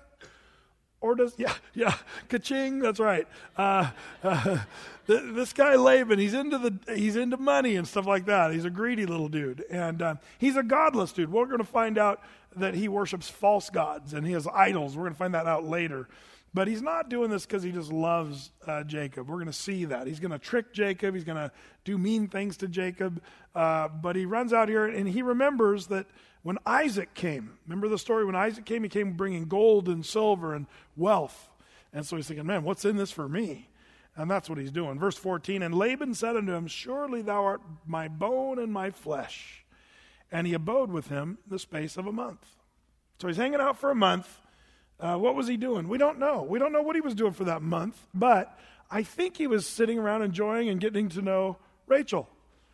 Or does, yeah, yeah, ka-ching, that's right. Uh, uh, th- this guy Laban, he's into the, he's into money and stuff like that. He's a greedy little dude. And uh, he's a godless dude. We're going to find out that he worships false gods and he has idols. We're going to find that out later. But he's not doing this because he just loves uh, Jacob. We're going to see that. He's going to trick Jacob. He's going to do mean things to Jacob. Uh, but he runs out here and he remembers that when Isaac came, remember the story? When Isaac came, he came bringing gold and silver and wealth. And so he's thinking, man, what's in this for me? And that's what he's doing. Verse fourteen, and Laban said unto him, surely thou art my bone and my flesh. And he abode with him the space of a month. So he's hanging out for a month. Uh, what was he doing? We don't know. We don't know what he was doing for that month. But I think he was sitting around enjoying and getting to know Rachel.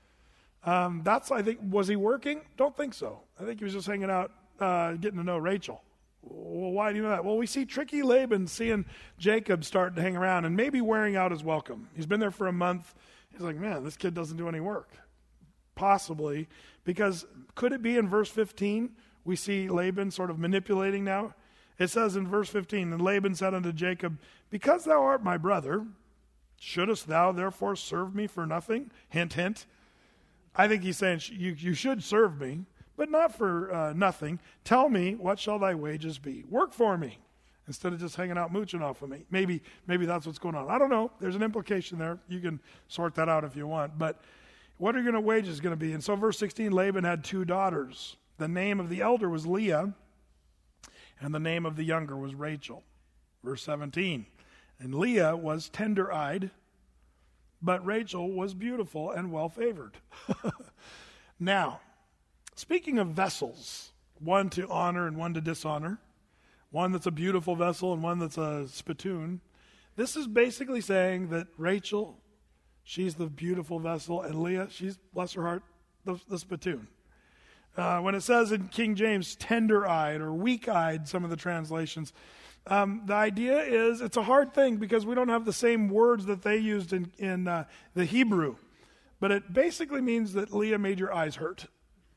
Um, that's, I think, was he working? Don't think so. I think he was just hanging out, uh, getting to know Rachel. Well, why do you know that? Well, we see tricky Laban seeing Jacob start to hang around and maybe wearing out his welcome. He's been there for a month. He's like, man, this kid doesn't do any work. Possibly, because could it be in verse fifteen, we see Laban sort of manipulating now? It says in verse fifteen, and Laban said unto Jacob, because thou art my brother, shouldest thou therefore serve me for nothing? Hint, hint. I think he's saying, you, you should serve me, but not for uh, nothing. Tell me, what shall thy wages be? Work for me, instead of just hanging out mooching off of me. Maybe, maybe that's what's going on. I don't know. There's an implication there. You can sort that out if you want. But what are your wages going to be? And so verse sixteen, Laban had two daughters. The name of the elder was Leah, and the name of the younger was Rachel. Verse seventeen, and Leah was tender-eyed, but Rachel was beautiful and well-favored. Now, speaking of vessels, one to honor and one to dishonor, one that's a beautiful vessel and one that's a spittoon, this is basically saying that Rachel, she's the beautiful vessel, and Leah, she's, bless her heart, the, the spittoon. Uh, when it says in King James, tender-eyed or weak-eyed, some of the translations, um, the idea is it's a hard thing because we don't have the same words that they used in, in uh, the Hebrew. But it basically means that Leah made your eyes hurt.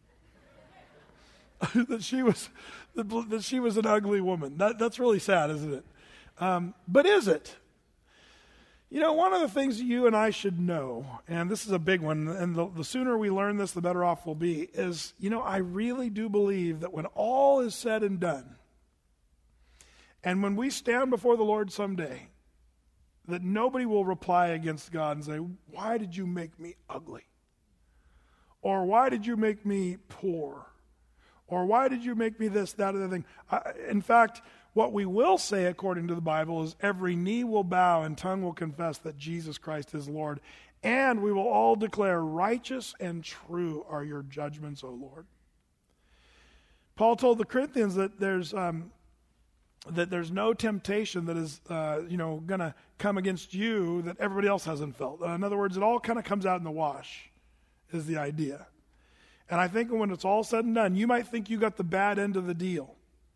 that she was that she was an ugly woman. That, that's really sad, isn't it? Um, but is it? You know, one of the things you and I should know, and this is a big one, and the, the sooner we learn this, the better off we'll be, is, you know, I really do believe that when all is said and done, and when we stand before the Lord someday, that nobody will reply against God and say, why did you make me ugly? Or why did you make me poor? Or why did you make me this, that, or the thing? I, in fact, what we will say according to the Bible is every knee will bow and tongue will confess that Jesus Christ is Lord. And we will all declare righteous and true are your judgments, O Lord. Paul told the Corinthians that there's um, that there's no temptation that is uh, you know going to come against you that everybody else hasn't felt. Uh, in other words, it all kind of comes out in the wash is the idea. And I think when it's all said and done, you might think you got the bad end of the deal.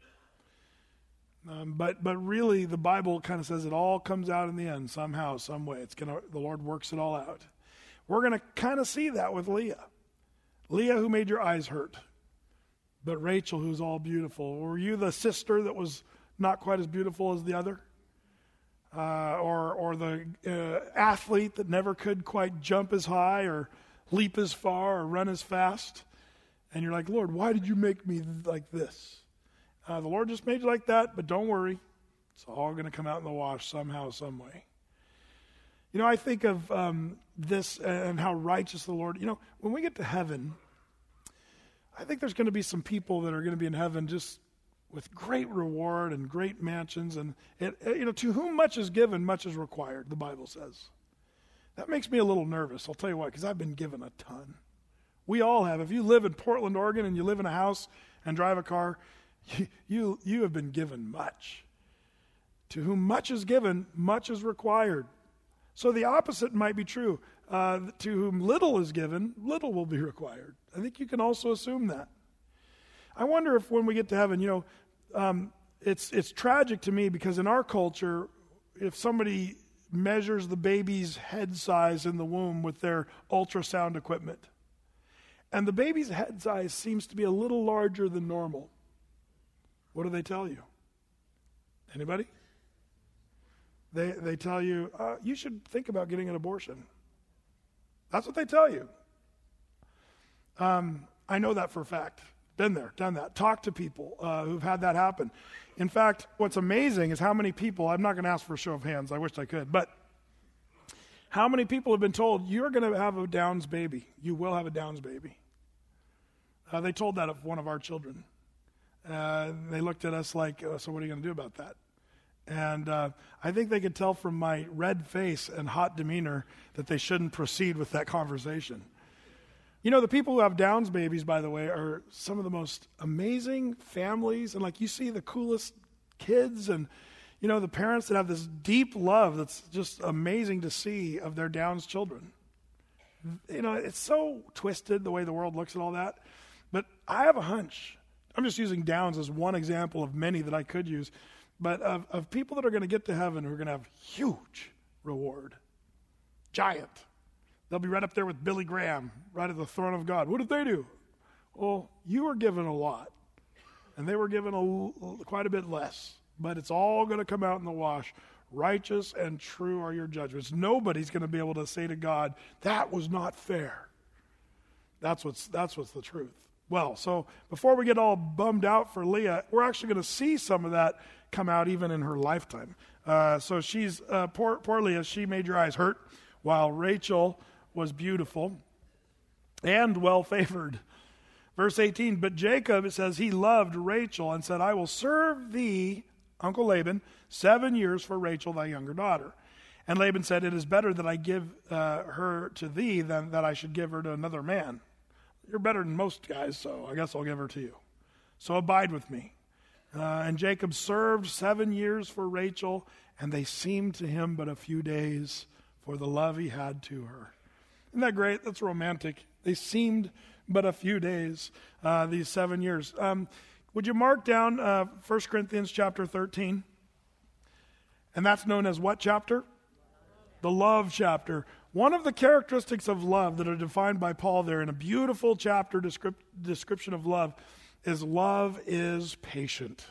Um, but but really, the Bible kind of says it all comes out in the end somehow, some way. It's gonna the Lord works it all out. We're gonna kind of see that with Leah, Leah who made your eyes hurt, but Rachel who's all beautiful. Were you the sister that was not quite as beautiful as the other, uh, or or the uh, athlete that never could quite jump as high or leap as far or run as fast? And you're like, Lord, why did you make me like this? Uh, the Lord just made you like that, but don't worry. It's all going to come out in the wash somehow, some way. You know, I think of um, this and how righteous the Lord, you know, when we get to heaven, I think there's going to be some people that are going to be in heaven just with great reward and great mansions. And, it, you know, to whom much is given, much is required, the Bible says. That makes me a little nervous. I'll tell you why, because I've been given a ton. We all have. If you live in Portland, Oregon, and you live in a house and drive a car, you, you, you have been given much. To whom much is given, much is required. So the opposite might be true. Uh, to whom little is given, little will be required. I think you can also assume that. I wonder if when we get to heaven, you know, um, it's it's tragic to me because in our culture, if somebody measures the baby's head size in the womb with their ultrasound equipment, and the baby's head size seems to be a little larger than normal, what do they tell you? Anybody? They they tell you, uh, you should think about getting an abortion. That's what they tell you. Um, I know that for a fact. Been there, done that. Talked to people uh, who've had that happen. In fact, what's amazing is how many people, I'm not going to ask for a show of hands, I wish I could, but how many people have been told, you're going to have a Downs baby. You will have a Downs baby. Uh, they told that of one of our children. Uh, they looked at us like, oh, so what are you going to do about that? And uh, I think they could tell from my red face and hot demeanor that they shouldn't proceed with that conversation. You know, the people who have Downs babies, by the way, are some of the most amazing families. And like you see the coolest kids and, you know, the parents that have this deep love that's just amazing to see of their Downs children. You know, it's so twisted the way the world looks at all that. But I have a hunch. I'm just using Downs as one example of many that I could use. But of, of people that are going to get to heaven who are going to have huge reward. Giant. They'll be right up there with Billy Graham, right at the throne of God. What did they do? Well, you were given a lot, and they were given a, quite a bit less. But it's all going to come out in the wash. Righteous and true are your judgments. Nobody's going to be able to say to God, that was not fair. That's what's that's what's the truth. Well, so before we get all bummed out for Leah, we're actually going to see some of that come out even in her lifetime. Uh, so she's, uh, poor, poor Leah, she made your eyes hurt, while Rachel was beautiful and well-favored. Verse eighteen, but Jacob, it says, he loved Rachel and said, I will serve thee, Uncle Laban, seven years for Rachel, thy younger daughter. And Laban said, it is better that I give uh, her to thee than that I should give her to another man. You're better than most guys, so I guess I'll give her to you. So abide with me. Uh, and Jacob served seven years for Rachel, and they seemed to him but a few days for the love he had to her. Isn't that great? That's romantic. They seemed but a few days, uh, these seven years. Um, would you mark down uh, First Corinthians chapter thirteen? And that's known as what chapter? The love chapter. One of the characteristics of love that are defined by Paul there in a beautiful chapter descrip- description of love is love is patient.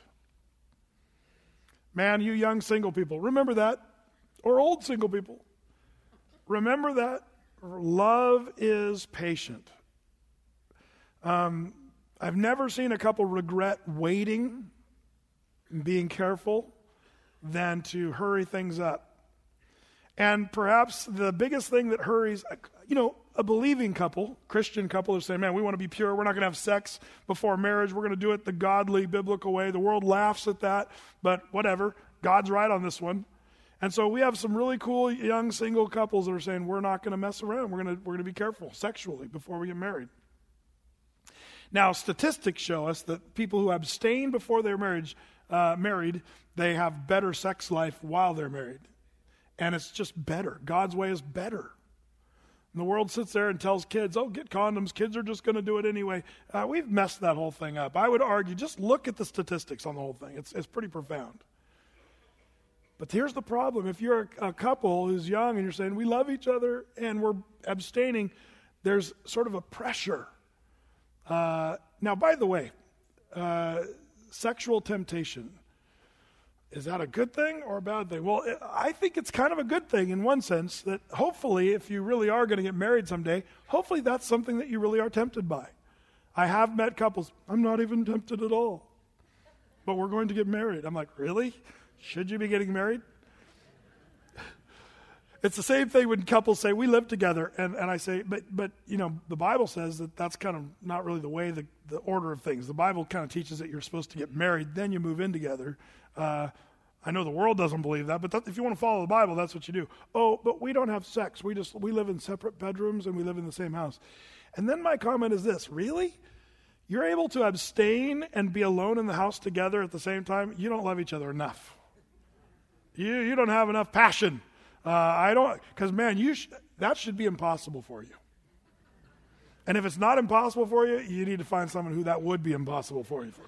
Man, you young single people, remember that. Or old single people. Remember that. Love is patient. Um, I've never seen a couple regret waiting and being careful than to hurry things up. And perhaps the biggest thing that hurries, you know, a believing couple, Christian couple, is saying, man, we want to be pure. We're not going to have sex before marriage. We're going to do it the godly, biblical way. The world laughs at that, but whatever. God's right on this one. And so we have some really cool young single couples that are saying, we're not going to mess around. We're going to we're going to be careful sexually before we get married. Now, statistics show us that people who abstain before they're marriage, uh, married, they have better sex life while they're married. And it's just better. God's way is better. And the world sits there and tells kids, oh, get condoms. Kids are just going to do it anyway. Uh, we've messed that whole thing up. I would argue, just look at the statistics on the whole thing. It's, it's pretty profound. But here's the problem. If you're a, a couple who's young and you're saying, we love each other and we're abstaining, there's sort of a pressure. Uh, now, by the way, uh, sexual temptation, is that a good thing or a bad thing? Well, I think it's kind of a good thing in one sense, that hopefully if you really are going to get married someday, hopefully that's something that you really are tempted by. I have met couples, I'm not even tempted at all, but we're going to get married. I'm like, really? Should you be getting married? It's the same thing when couples say, we live together, and, and I say, but, but you know, the Bible says that that's kind of not really the way, the, the order of things. The Bible kind of teaches that you're supposed to get married, then you move in together. Uh, I know the world doesn't believe that, but that, if you want to follow the Bible, that's what you do. Oh, but we don't have sex. We just we live in separate bedrooms, and we live in the same house. And then my comment is this, really? You're able to abstain and be alone in the house together at the same time? You don't love each other enough. You you don't have enough passion. Uh, I don't, because man, you sh- that should be impossible for you. And if it's not impossible for you, you need to find someone who that would be impossible for you. For.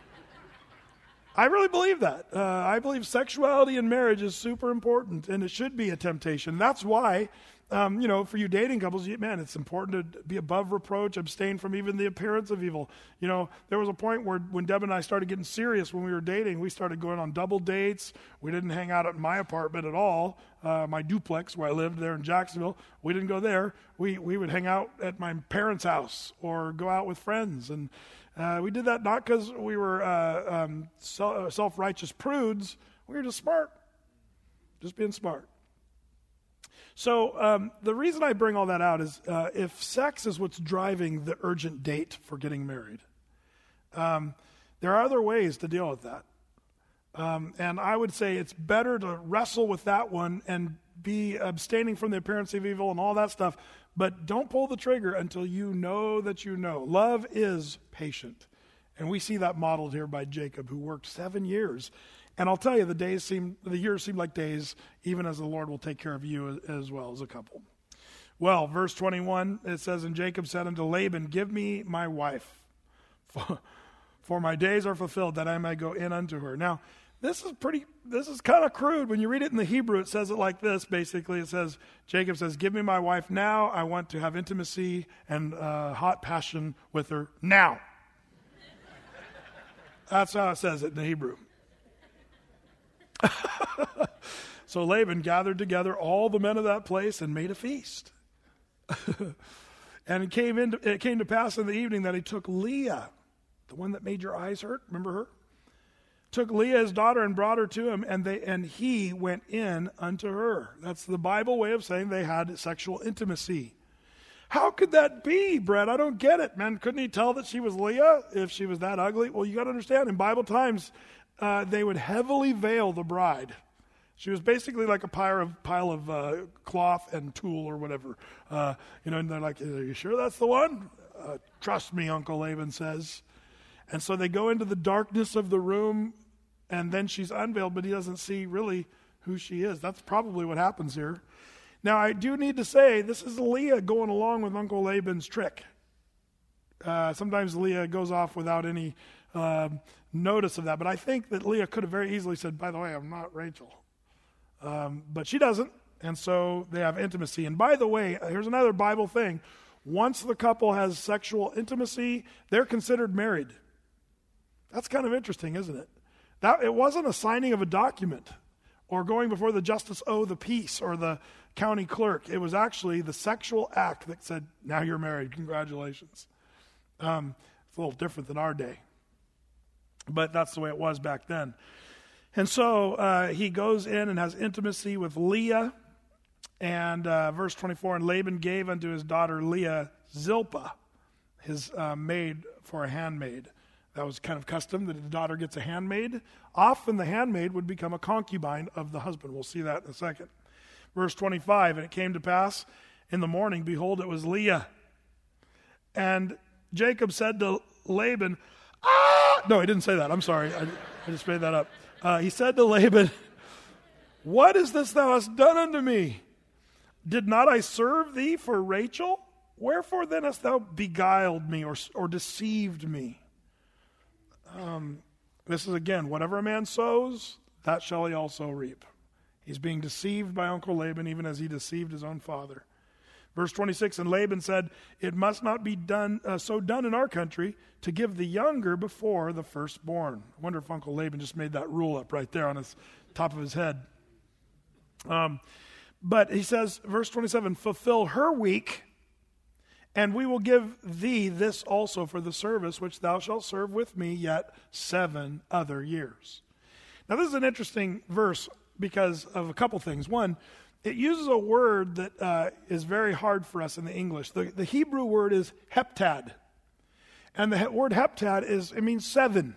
I really believe that. Uh, I believe sexuality in marriage is super important, and it should be a temptation. That's why, um, you know, for you dating couples, you, man, it's important to be above reproach, abstain from even the appearance of evil. You know, there was a point where when Deb and I started getting serious when we were dating, we started going on double dates. We didn't hang out at my apartment at all, uh, my duplex where I lived there in Jacksonville. We didn't go there. We we would hang out at my parents' house or go out with friends. And uh, we did that not because we were uh, um, self-righteous prudes. We were just smart, just being smart. So um, the reason I bring all that out is uh, if sex is what's driving the urgent date for getting married, um, there are other ways to deal with that. Um, and I would say it's better to wrestle with that one and be abstaining from the appearance of evil and all that stuff, but don't pull the trigger until you know that you know. Love is patient. And we see that modeled here by Jacob, who worked seven years. And I'll tell you, the days seem, the years seem like days, even as the Lord will take care of you as well as a couple. Well, verse twenty-one, it says, and Jacob said unto Laban, give me my wife, for, for my days are fulfilled, that I may go in unto her. Now, this is pretty, this is kind of crude. When you read it in the Hebrew, it says it like this, basically. It says, Jacob says, give me my wife now. I want to have intimacy and uh, hot passion with her now. That's how it says it in the Hebrew. So Laban gathered together all the men of that place and made a feast. And it came, into, it came to pass in the evening that he took Leah, the one that made your eyes hurt, remember her? Took Leah his daughter and brought her to him, and they and he went in unto her. That's the Bible way of saying they had sexual intimacy. How could that be, Brett? I don't get it, man. Couldn't he tell that she was Leah if she was that ugly? Well, you got to understand, in Bible times, uh, they would heavily veil the bride. She was basically like a pile of, pile of uh, cloth and tulle or whatever. Uh, you know, and they're like, are you sure that's the one? Uh, Trust me, Uncle Laban says. And so they go into the darkness of the room, and then she's unveiled, but he doesn't see really who she is. That's probably what happens here. Now, I do need to say, this is Leah going along with Uncle Laban's trick. Uh, sometimes Leah goes off without any uh, notice of that, but I think that Leah could have very easily said, by the way, I'm not Rachel. Um, but she doesn't, and so they have intimacy. And by the way, here's another Bible thing. Once the couple has sexual intimacy, they're considered married. That's kind of interesting, isn't it? That it wasn't a signing of a document or going before the justice o' the peace or the county clerk. It was actually the sexual act that said, now you're married, congratulations. Um, it's a little different than our day. But that's the way it was back then. And so uh, he goes in and has intimacy with Leah. And uh, verse twenty-four, and Laban gave unto his daughter Leah Zilpah, his uh, maid, for a handmaid. That was kind of custom that the daughter gets a handmaid. Often the handmaid would become a concubine of the husband. We'll see that in a second. Verse twenty-five, and it came to pass in the morning, behold, it was Leah. And Jacob said to Laban, ah! No, he didn't say that. I'm sorry. I, I just made that up. Uh, he said to Laban, what is this thou hast done unto me? Did not I serve thee for Rachel? Wherefore then hast thou beguiled me or, or deceived me? Um, this is again, whatever a man sows, that shall he also reap. He's being deceived by Uncle Laban, even as he deceived his own father. Verse twenty-six, and Laban said, it must not be done uh, so done in our country to give the younger before the firstborn. I wonder if Uncle Laban just made that rule up right there on his top of his head. Um, but he says, verse twenty-seven, fulfill her week, and we will give thee this also for the service which thou shalt serve with me yet seven other years. Now this is an interesting verse because of a couple things. One, it uses a word that uh, is very hard for us in the English. The, the Hebrew word is heptad. And the he- word heptad is, it means seven.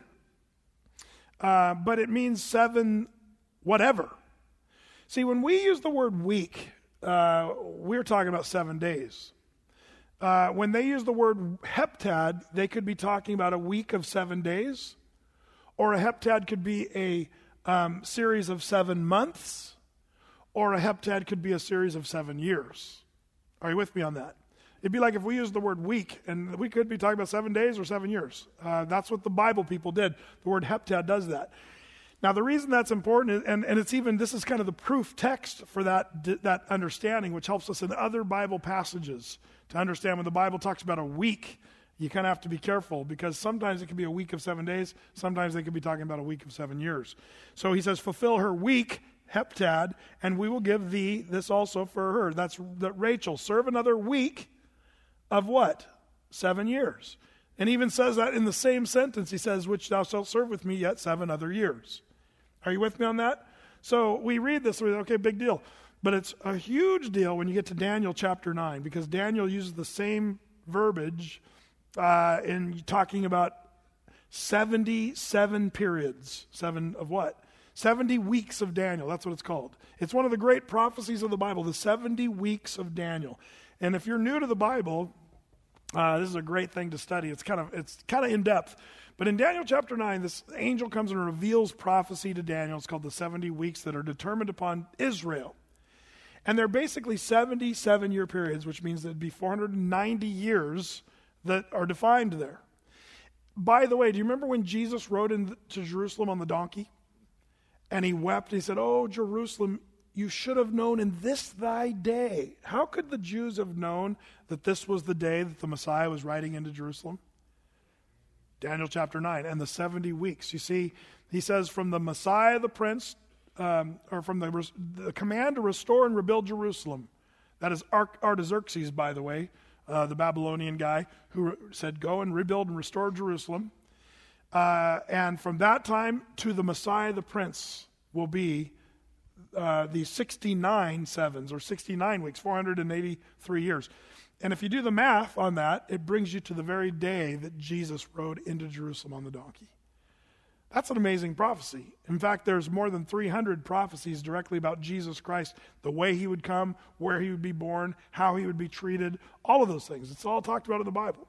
Uh, but it means seven whatever. See, when we use the word week, uh, we're talking about seven days. Uh, when they use the word heptad, they could be talking about a week of seven days. Or a heptad could be a um, series of seven months, or a heptad could be a series of seven years. Are you with me on that? It'd be like if we used the word week, and we could be talking about seven days or seven years. Uh, that's what the Bible people did. The word heptad does that. Now, the reason that's important, is, and, and it's even, this is kind of the proof text for that, that understanding, which helps us in other Bible passages to understand when the Bible talks about a week, you kind of have to be careful because sometimes it can be a week of seven days. Sometimes they could be talking about a week of seven years. So he says, fulfill her week, heptad, and we will give thee this also for her. That's that Rachel. Serve another week of what? Seven years. And he even says that in the same sentence. He says, which thou shalt serve with me yet seven other years. Are you with me on that? So we read this, we okay, big deal. But it's a huge deal when you get to Daniel chapter nine, because Daniel uses the same verbiage uh, in talking about seventy-seven periods. Seven of what? seventy weeks of Daniel. That's what it's called. It's one of the great prophecies of the Bible, the seventy weeks of Daniel. And if you're new to the Bible, uh, this is a great thing to study. It's kind of it's kind of in depth. But in Daniel chapter nine, this angel comes and reveals prophecy to Daniel. It's called the seventy weeks that are determined upon Israel. And they're basically seventy-seven-year periods, which means there'd be four hundred ninety years that are defined there. By the way, do you remember when Jesus rode into Jerusalem on the donkey? And he wept. He said, "Oh, Jerusalem, you should have known in this thy day." How could the Jews have known that this was the day that the Messiah was riding into Jerusalem? Daniel chapter nine, and the seventy weeks. You see, he says, from the Messiah the Prince, um, or from the, the command to restore and rebuild Jerusalem. That is Artaxerxes, by the way, uh, the Babylonian guy who said, go and rebuild and restore Jerusalem. Uh, and from that time to the Messiah the Prince will be uh, the sixty-nine sevens, or sixty-nine weeks, four hundred eighty-three years. And if you do the math on that, it brings you to the very day that Jesus rode into Jerusalem on the donkey. That's an amazing prophecy. In fact, there's more than three hundred prophecies directly about Jesus Christ, the way he would come, where he would be born, how he would be treated, all of those things. It's all talked about in the Bible.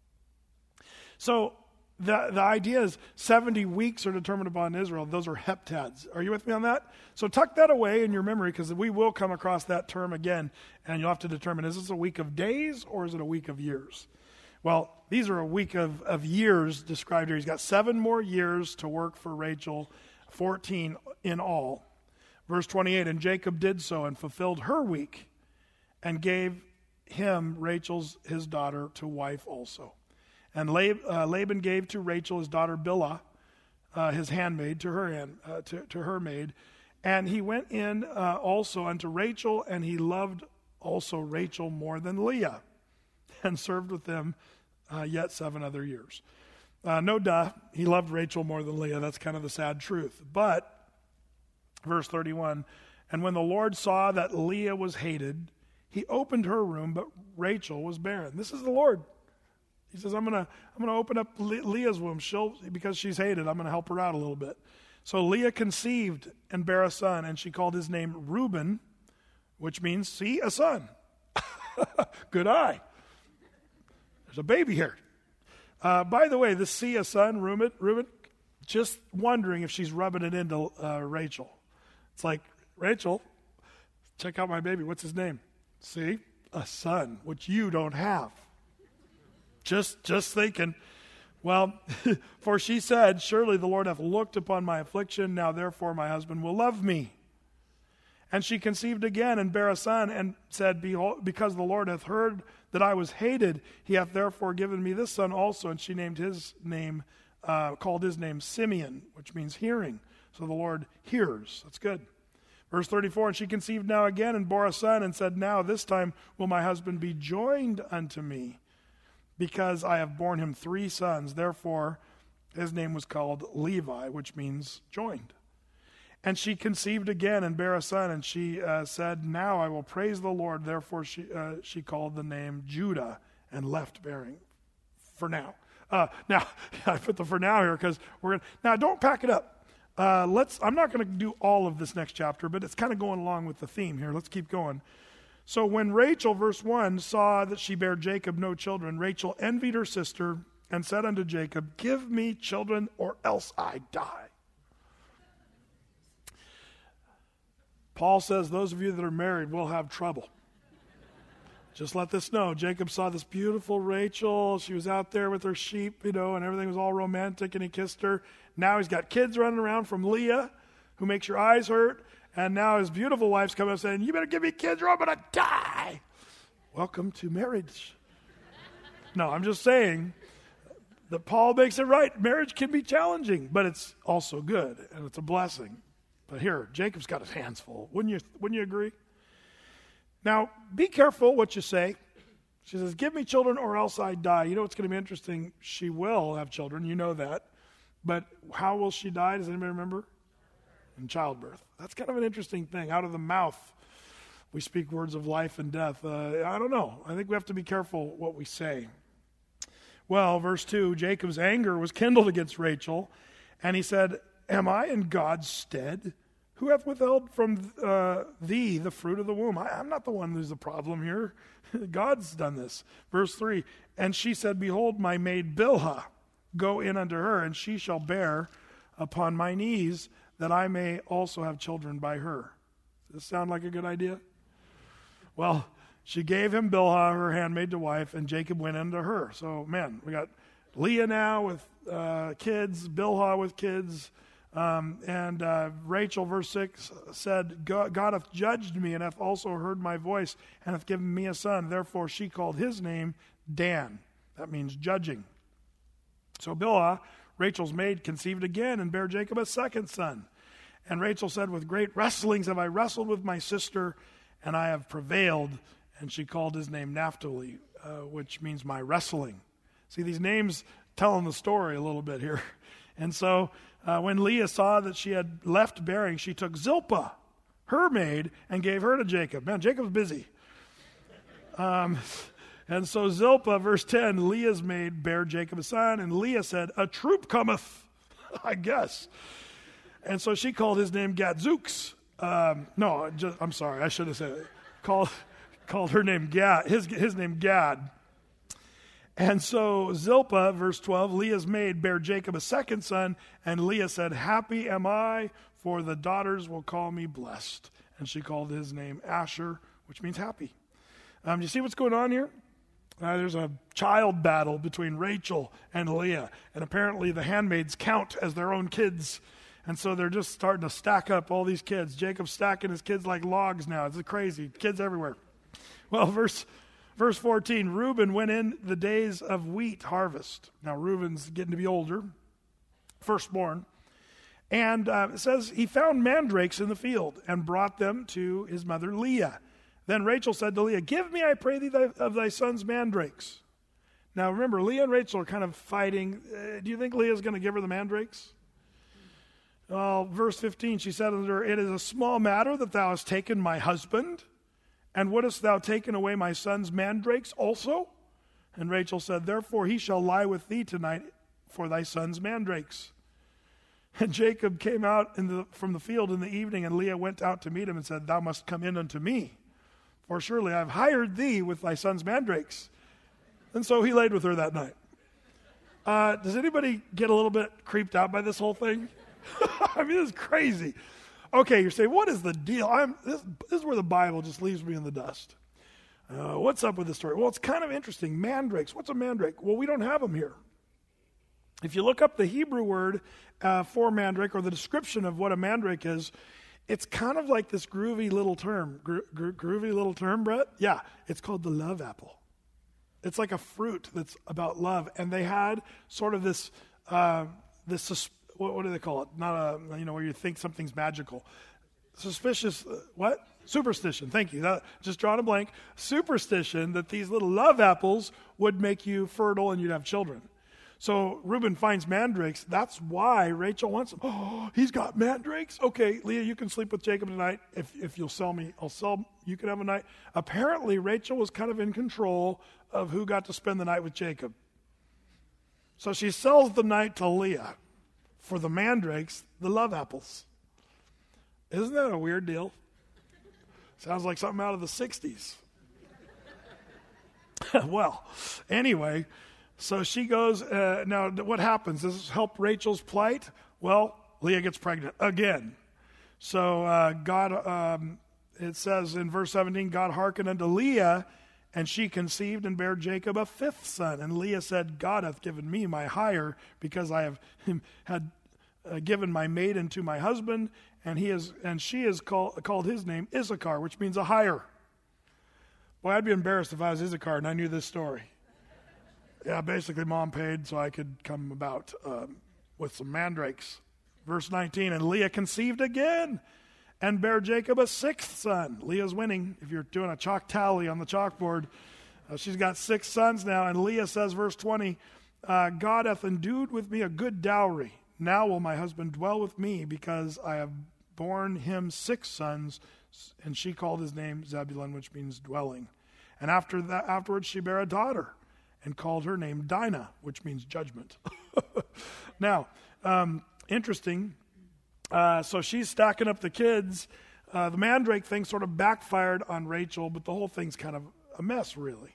So the, the idea is seventy weeks are determined upon Israel. Those are heptads. Are you with me on that? So tuck that away in your memory, because we will come across that term again, and you'll have to determine, is this a week of days or is it a week of years? Well, these are a week of, of years described here. He's got seven more years to work for Rachel, fourteen in all. Verse twenty-eight, and Jacob did so and fulfilled her week and gave him, Rachel's, his daughter, to wife also. And Lab, uh, Laban gave to Rachel his daughter Bilhah, uh, his handmaid, to her hand, uh, to, to her maid. And he went in uh, also unto Rachel, and he loved also Rachel more than Leah, and served with them uh, yet seven other years. Uh, no duh, he loved Rachel more than Leah. That's kind of the sad truth. But, verse thirty-one, and when the Lord saw that Leah was hated, he opened her womb, but Rachel was barren. This is the Lord. He says, I'm going to I'm gonna open up Le- Leah's womb. She'll, because she's hated, I'm going to help her out a little bit. So Leah conceived and bare a son, and she called his name Reuben, which means, see, a son. Good eye. There's a baby here. Uh, by the way, the see a son, Reuben, Reuben, just wondering if she's rubbing it into uh, Rachel. It's like, Rachel, check out my baby. What's his name? See, a son, which you don't have. Just, just thinking. Well, for she said, surely the Lord hath looked upon my affliction. Now therefore my husband will love me. And she conceived again and bare a son, and said, behold, because the Lord hath heard that I was hated, he hath therefore given me this son also. And she named his name, uh, called his name Simeon, which means hearing. So the Lord hears. That's good. Verse thirty-four, and she conceived now again and bore a son, and said, now this time will my husband be joined unto me, because I have borne him three sons. Therefore his name was called Levi, which means joined. And she conceived again and bare a son, and she uh, said, now I will praise the Lord. Therefore she uh, she called the name Judah, and left bearing for now. Uh, now, I put the for now here because we're going to, now don't pack it up. Uh, let's. I'm not going to do all of this next chapter, but it's kind of going along with the theme here. Let's keep going. So when Rachel, verse one, saw that she bare Jacob no children, Rachel envied her sister and said unto Jacob, give me children or else I die. Paul says those of you that are married will have trouble. Just let this know. Jacob saw this beautiful Rachel. She was out there with her sheep, you know, and everything was all romantic, and he kissed her. Now he's got kids running around from Leah, who makes your eyes hurt. And now his beautiful wife's coming up saying, you better give me kids or I'm going to die. Welcome to marriage. No, I'm just saying that Paul makes it right. Marriage can be challenging, but it's also good, and it's a blessing. But here, Jacob's got his hands full. Wouldn't you, wouldn't you agree? Now, be careful what you say. She says, give me children or else I die. You know what's going to be interesting? She will have children. You know that. But how will she die? Does anybody remember? In childbirth. That's kind of an interesting thing. Out of the mouth, we speak words of life and death. Uh, I don't know. I think we have to be careful what we say. Well, verse two, Jacob's anger was kindled against Rachel, and he said, am I in God's stead? Who hath withheld from uh, thee the fruit of the womb? I, I'm not the one who's the problem here. God's done this. Verse three, and she said, behold, my maid Bilhah, go in unto her, and she shall bear upon my knees, that I may also have children by her. Does this sound like a good idea? Well, she gave him Bilhah, her handmaid to wife, and Jacob went unto her. So, man, we got Leah now with uh, kids, Bilhah with kids. Um, and uh, Rachel, verse six, said, God, God hath judged me, and hath also heard my voice, and hath given me a son. Therefore she called his name Dan. That means judging. So Bilhah, Rachel's maid, conceived again, and bare Jacob a second son. And Rachel said, with great wrestlings have I wrestled with my sister, and I have prevailed. And she called his name Naphtali, uh, which means my wrestling. See, these names telling the story a little bit here. And so uh, when Leah saw that she had left bearing, she took Zilpah, her maid, and gave her to Jacob. Man, Jacob's busy. Um, and so Zilpah, verse ten, Leah's maid bare Jacob a son, and Leah said, a troop cometh, I guess. And so she called his name Gadzooks. Um, no, just, I'm sorry, I should have said it. Called, called her name Gad, his, his name Gad. And so Zilpah, verse twelve, Leah's maid bare Jacob a second son, and Leah said, happy am I, for the daughters will call me blessed. And she called his name Asher, which means happy. Um, do you see what's going on here? Uh, there's a child battle between Rachel and Leah, and apparently the handmaids count as their own kids. And so they're just starting to stack up all these kids. Jacob's stacking his kids like logs now. It's crazy. Kids everywhere. Well, verse Verse fourteen, Reuben went in the days of wheat harvest. Now, Reuben's getting to be older, firstborn. And uh, it says he found mandrakes in the field and brought them to his mother Leah. Then Rachel said to Leah, give me, I pray thee, thy, of thy son's mandrakes. Now, remember, Leah and Rachel are kind of fighting. Uh, do you think Leah's going to give her the mandrakes? Well, verse fifteen, she said unto her, it is a small matter that thou hast taken my husband. And wouldest thou taken away my son's mandrakes also? And Rachel said, therefore he shall lie with thee tonight for thy son's mandrakes. And Jacob came out in the, from the field in the evening, and Leah went out to meet him and said, thou must come in unto me, for surely I have hired thee with thy son's mandrakes. And so he laid with her that night. Uh, does anybody get a little bit creeped out by this whole thing? I mean, this is crazy. Okay, you're saying, what is the deal? I'm, this, this is where the Bible just leaves me in the dust. Uh, what's up with this story? Well, it's kind of interesting. Mandrakes. What's a mandrake? Well, we don't have them here. If you look up the Hebrew word uh, for mandrake, or the description of what a mandrake is, it's kind of like this groovy little term. Gro- gro- groovy little term, Brett? Yeah, it's called the love apple. It's like a fruit that's about love. And they had sort of this, uh, this sus- What, what do they call it? Not a, you know, where you think something's magical. Suspicious, uh, what? Superstition. Thank you. That, just drawing a blank. Superstition that these little love apples would make you fertile and you'd have children. So Reuben finds mandrakes. That's why Rachel wants them. Oh, he's got mandrakes? Okay, Leah, you can sleep with Jacob tonight. If if you'll sell me, I'll sell, you can have a night. Apparently, Rachel was kind of in control of who got to spend the night with Jacob. So she sells the night to Leah for the mandrakes, the love apples. Isn't that a weird deal? Sounds like something out of the sixties. Well, anyway, so she goes, uh, now what happens? Does this help Rachel's plight? Well, Leah gets pregnant again. So uh, God, um, it says in verse seventeen, God hearkened unto Leah, and she conceived and bare Jacob a fifth son. And Leah said, God hath given me my hire, because I have had uh, given my maiden to my husband, and he is, and she is call, called his name Issachar, which means a hire. Boy, I'd be embarrassed if I was Issachar and I knew this story. Yeah, basically mom paid so I could come about um, with some mandrakes. Verse nineteen, and Leah conceived again and bare Jacob a sixth son. Leah's winning. If you're doing a chalk tally on the chalkboard, uh, she's got six sons now. And Leah says, verse twenty, uh, God hath endued with me a good dowry. Now will my husband dwell with me, because I have borne him six sons. And she called his name Zebulun, which means dwelling. And after that, afterwards she bare a daughter, and called her name Dinah, which means judgment. Now, um, interesting. Uh, so she's stacking up the kids. Uh, the mandrake thing sort of backfired on Rachel, but the whole thing's kind of a mess, really.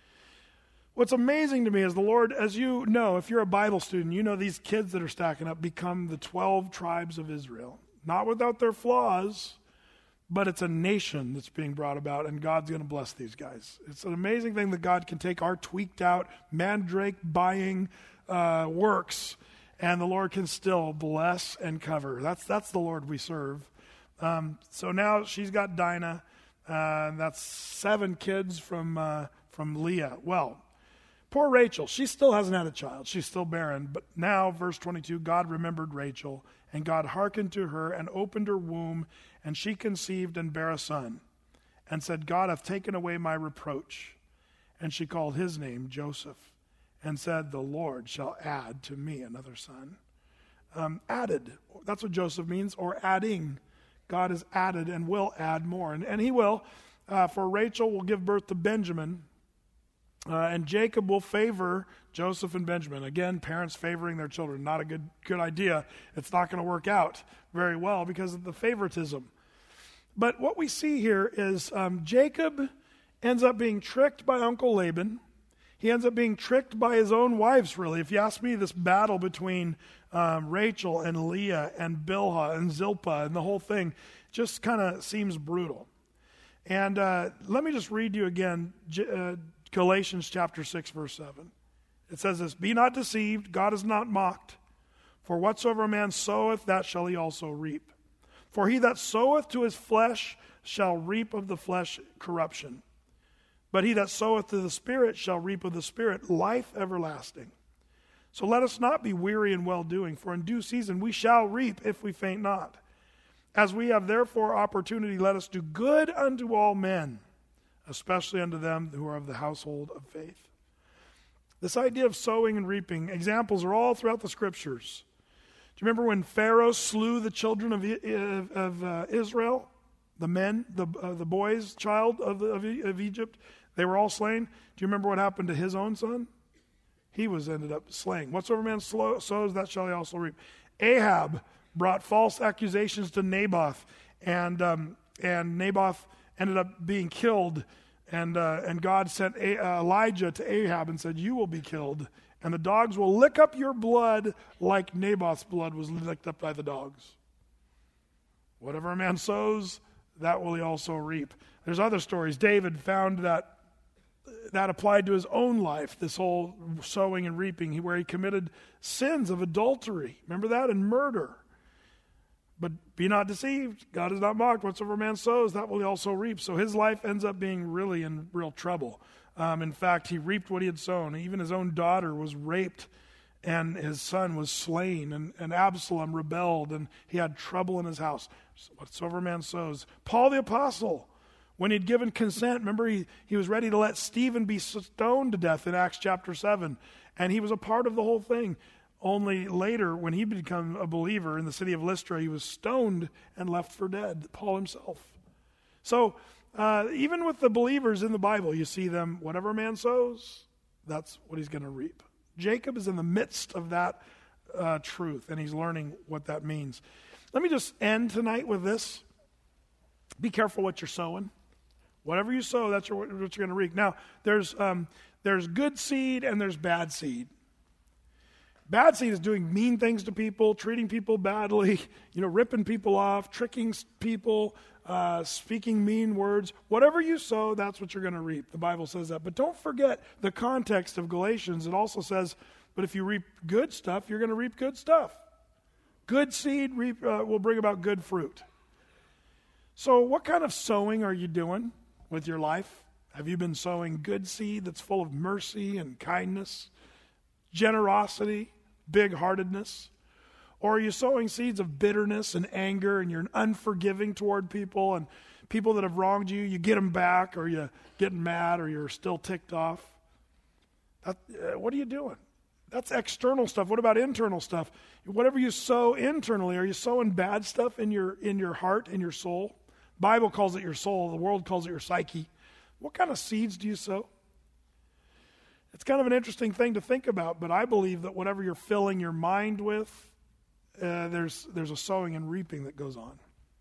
What's amazing to me is the Lord, as you know, if you're a Bible student, you know these kids that are stacking up become the twelve tribes of Israel. Not without their flaws, but it's a nation that's being brought about, and God's going to bless these guys. It's an amazing thing that God can take our tweaked out, mandrake buying uh, works, and the Lord can still bless and cover. That's that's the Lord we serve. Um, so now she's got Dinah. Uh, that's seven kids from uh, from Leah. Well, poor Rachel. She still hasn't had a child. She's still barren. But now, verse twenty-two, God remembered Rachel, and God hearkened to her and opened her womb, and she conceived and bare a son, and said, God hath taken away my reproach. And she called his name Joseph, and said, the Lord shall add to me another son. Um, added, that's what Joseph means, or adding. God has added and will add more. And, and he will. Uh, for Rachel will give birth to Benjamin, uh, and Jacob will favor Joseph and Benjamin. Again, parents favoring their children. Not a good, good idea. It's not going to work out very well because of the favoritism. But what we see here is um, Jacob ends up being tricked by Uncle Laban. He ends up being tricked by his own wives, really. If you ask me, this battle between um, Rachel and Leah and Bilhah and Zilpah and the whole thing just kind of seems brutal. And uh, let me just read you again, uh, Galatians chapter six, verse seven. It says this, be not deceived, God is not mocked. For whatsoever a man soweth, that shall he also reap. For he that soweth to his flesh shall reap of the flesh corruption. But he that soweth to the Spirit shall reap of the Spirit life everlasting. So let us not be weary in well-doing, for in due season we shall reap if we faint not. As we have therefore opportunity, let us do good unto all men, especially unto them who are of the household of faith. This idea of sowing and reaping, examples are all throughout the Scriptures. Do you remember when Pharaoh slew the children of, of, of uh, Israel? The men, the uh, the boys, child of, the, of, of Egypt, they were all slain. Do you remember what happened to his own son? He was ended up slain. Whatsoever man slow, sows, that shall he also reap. Ahab brought false accusations to Naboth, and um, and Naboth ended up being killed. And uh, and God sent A- uh, Elijah to Ahab and said, "You will be killed, and the dogs will lick up your blood like Naboth's blood was licked up by the dogs. Whatever a man sows, that will he also reap." There's other stories. David found that that applied to his own life, this whole sowing and reaping, where he committed sins of adultery. Remember that? And murder. But be not deceived. God is not mocked. Whatsoever a man sows, that will he also reap. So his life ends up being really in real trouble. Um, in fact, he reaped what he had sown. Even his own daughter was raped, and his son was slain, and, and Absalom rebelled, and he had trouble in his house. Whatsoever a man sows. Paul the Apostle, when he'd given consent, remember he, he was ready to let Stephen be stoned to death in Acts chapter seven, and he was a part of the whole thing. Only later, when he became a believer in the city of Lystra, he was stoned and left for dead, Paul himself. So uh, even with the believers in the Bible, you see them, whatever a man sows, that's what he's going to reap. Jacob is in the midst of that uh, truth, and he's learning what that means. Let me just end tonight with this. Be careful what you're sowing. Whatever you sow, that's what you're going to reap. Now, there's um, there's good seed and there's bad seed. Bad seed is doing mean things to people, treating people badly, you know, ripping people off, tricking s- people, uh, speaking mean words. Whatever you sow, that's what you're going to reap. The Bible says that. But don't forget the context of Galatians. It also says, but if you reap good stuff, you're going to reap good stuff. Good seed reap, uh, will bring about good fruit. So what kind of sowing are you doing with your life? Have you been sowing good seed that's full of mercy and kindness, generosity, big-heartedness? Or are you sowing seeds of bitterness and anger, and you're unforgiving toward people, and people that have wronged you, you get them back, or you getting mad, or you're still ticked off? That, uh, what are you doing? That's external stuff. What about internal stuff? Whatever you sow internally, are you sowing bad stuff in your in your heart, in your soul? Bible calls it your soul. The world calls it your psyche. What kind of seeds do you sow? It's kind of an interesting thing to think about, but I believe that whatever you're filling your mind with, uh, there's there's a sowing and reaping that goes on.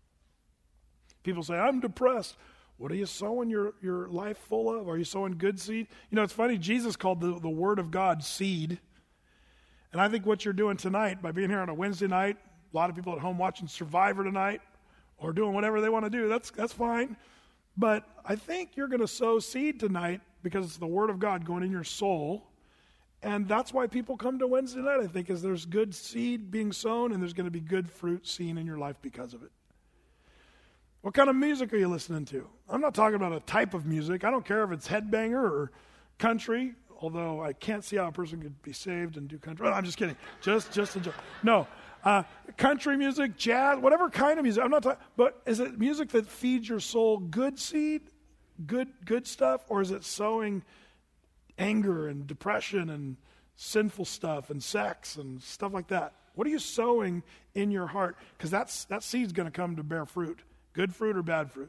People say, I'm depressed. What are you sowing your, your life full of? Are you sowing good seed? You know, it's funny, Jesus called the, the Word of God seed. And I think what you're doing tonight, by being here on a Wednesday night, a lot of people at home watching Survivor tonight, or doing whatever they want to do, that's that's fine. But I think you're going to sow seed tonight because it's the Word of God going in your soul. And that's why people come to Wednesday night, I think, is there's good seed being sown and there's going to be good fruit seen in your life because of it. What kind of music are you listening to? I'm not talking about a type of music. I don't care if it's headbanger or country, although I can't see how a person could be saved and do country. Well, I'm just kidding. Just, just a joke. No. Uh, country music, jazz, whatever kind of music. I'm not talking, but is it music that feeds your soul good seed, good good stuff, or is it sowing anger and depression and sinful stuff and sex and stuff like that? What are you sowing in your heart? Because that's that seed's going to come to bear fruit, good fruit or bad fruit.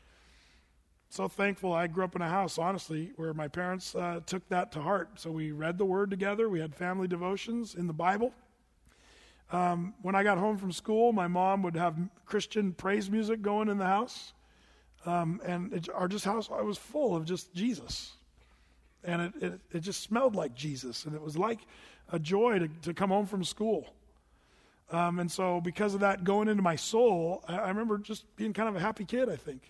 So thankful I grew up in a house, honestly, where my parents uh, took that to heart. So we read the Word together. We had family devotions in the Bible. Um, when I got home from school, my mom would have Christian praise music going in the house. Um, and it, our just house I was full of just Jesus. And it, it, it just smelled like Jesus. And it was like a joy to, to come home from school. Um, and so because of that going into my soul, I, I remember just being kind of a happy kid, I think.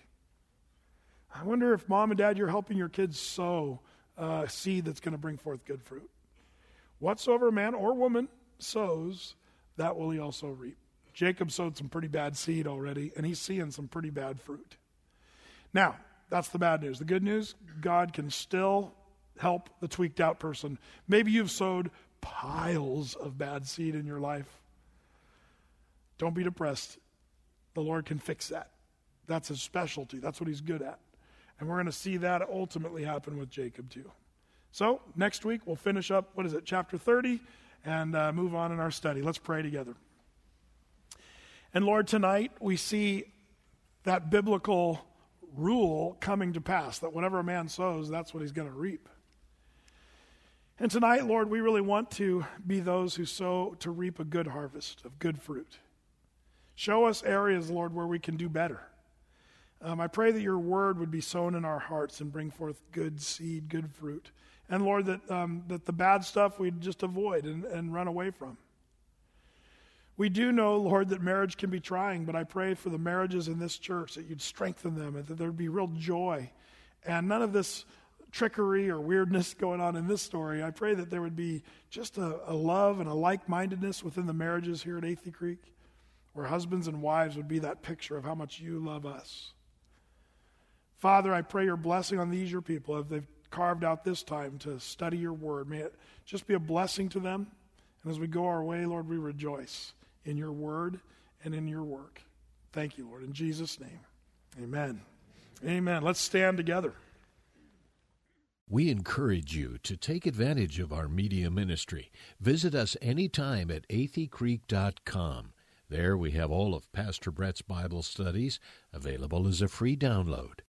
I wonder if mom and dad, you're helping your kids sow uh, seed that's going to bring forth good fruit. Whatsoever man or woman sows, that will he also reap. Jacob sowed some pretty bad seed already, and he's seeing some pretty bad fruit. Now, that's the bad news. The good news, God can still help the tweaked out person. Maybe you've sowed piles of bad seed in your life. Don't be depressed. The Lord can fix that. That's his specialty. That's what he's good at. And we're going to see that ultimately happen with Jacob too. So, next week we'll finish up, what is it, chapter thirty, and uh, move on in our study. Let's pray together. And Lord, tonight we see that biblical rule coming to pass, that whatever a man sows, that's what he's going to reap. And tonight, Lord, we really want to be those who sow to reap a good harvest of good fruit. Show us areas, Lord, where we can do better. Um, I pray that your word would be sown in our hearts and bring forth good seed, good fruit. And Lord, that um, that the bad stuff we'd just avoid and, and run away from. We do know, Lord, that marriage can be trying, but I pray for the marriages in this church that you'd strengthen them and that there'd be real joy. And none of this trickery or weirdness going on in this story. I pray that there would be just a, a love and a like-mindedness within the marriages here at Athey Creek, where husbands and wives would be that picture of how much you love us. Father, I pray your blessing on these, your people, as they've carved out this time to study your word. May it just be a blessing to them. And as we go our way, Lord, we rejoice in your word and in your work. Thank you, Lord. In Jesus' name, amen. Amen. Let's stand together. We encourage you to take advantage of our media ministry. Visit us anytime at athey creek dot com. There we have all of Pastor Brett's Bible studies available as a free download.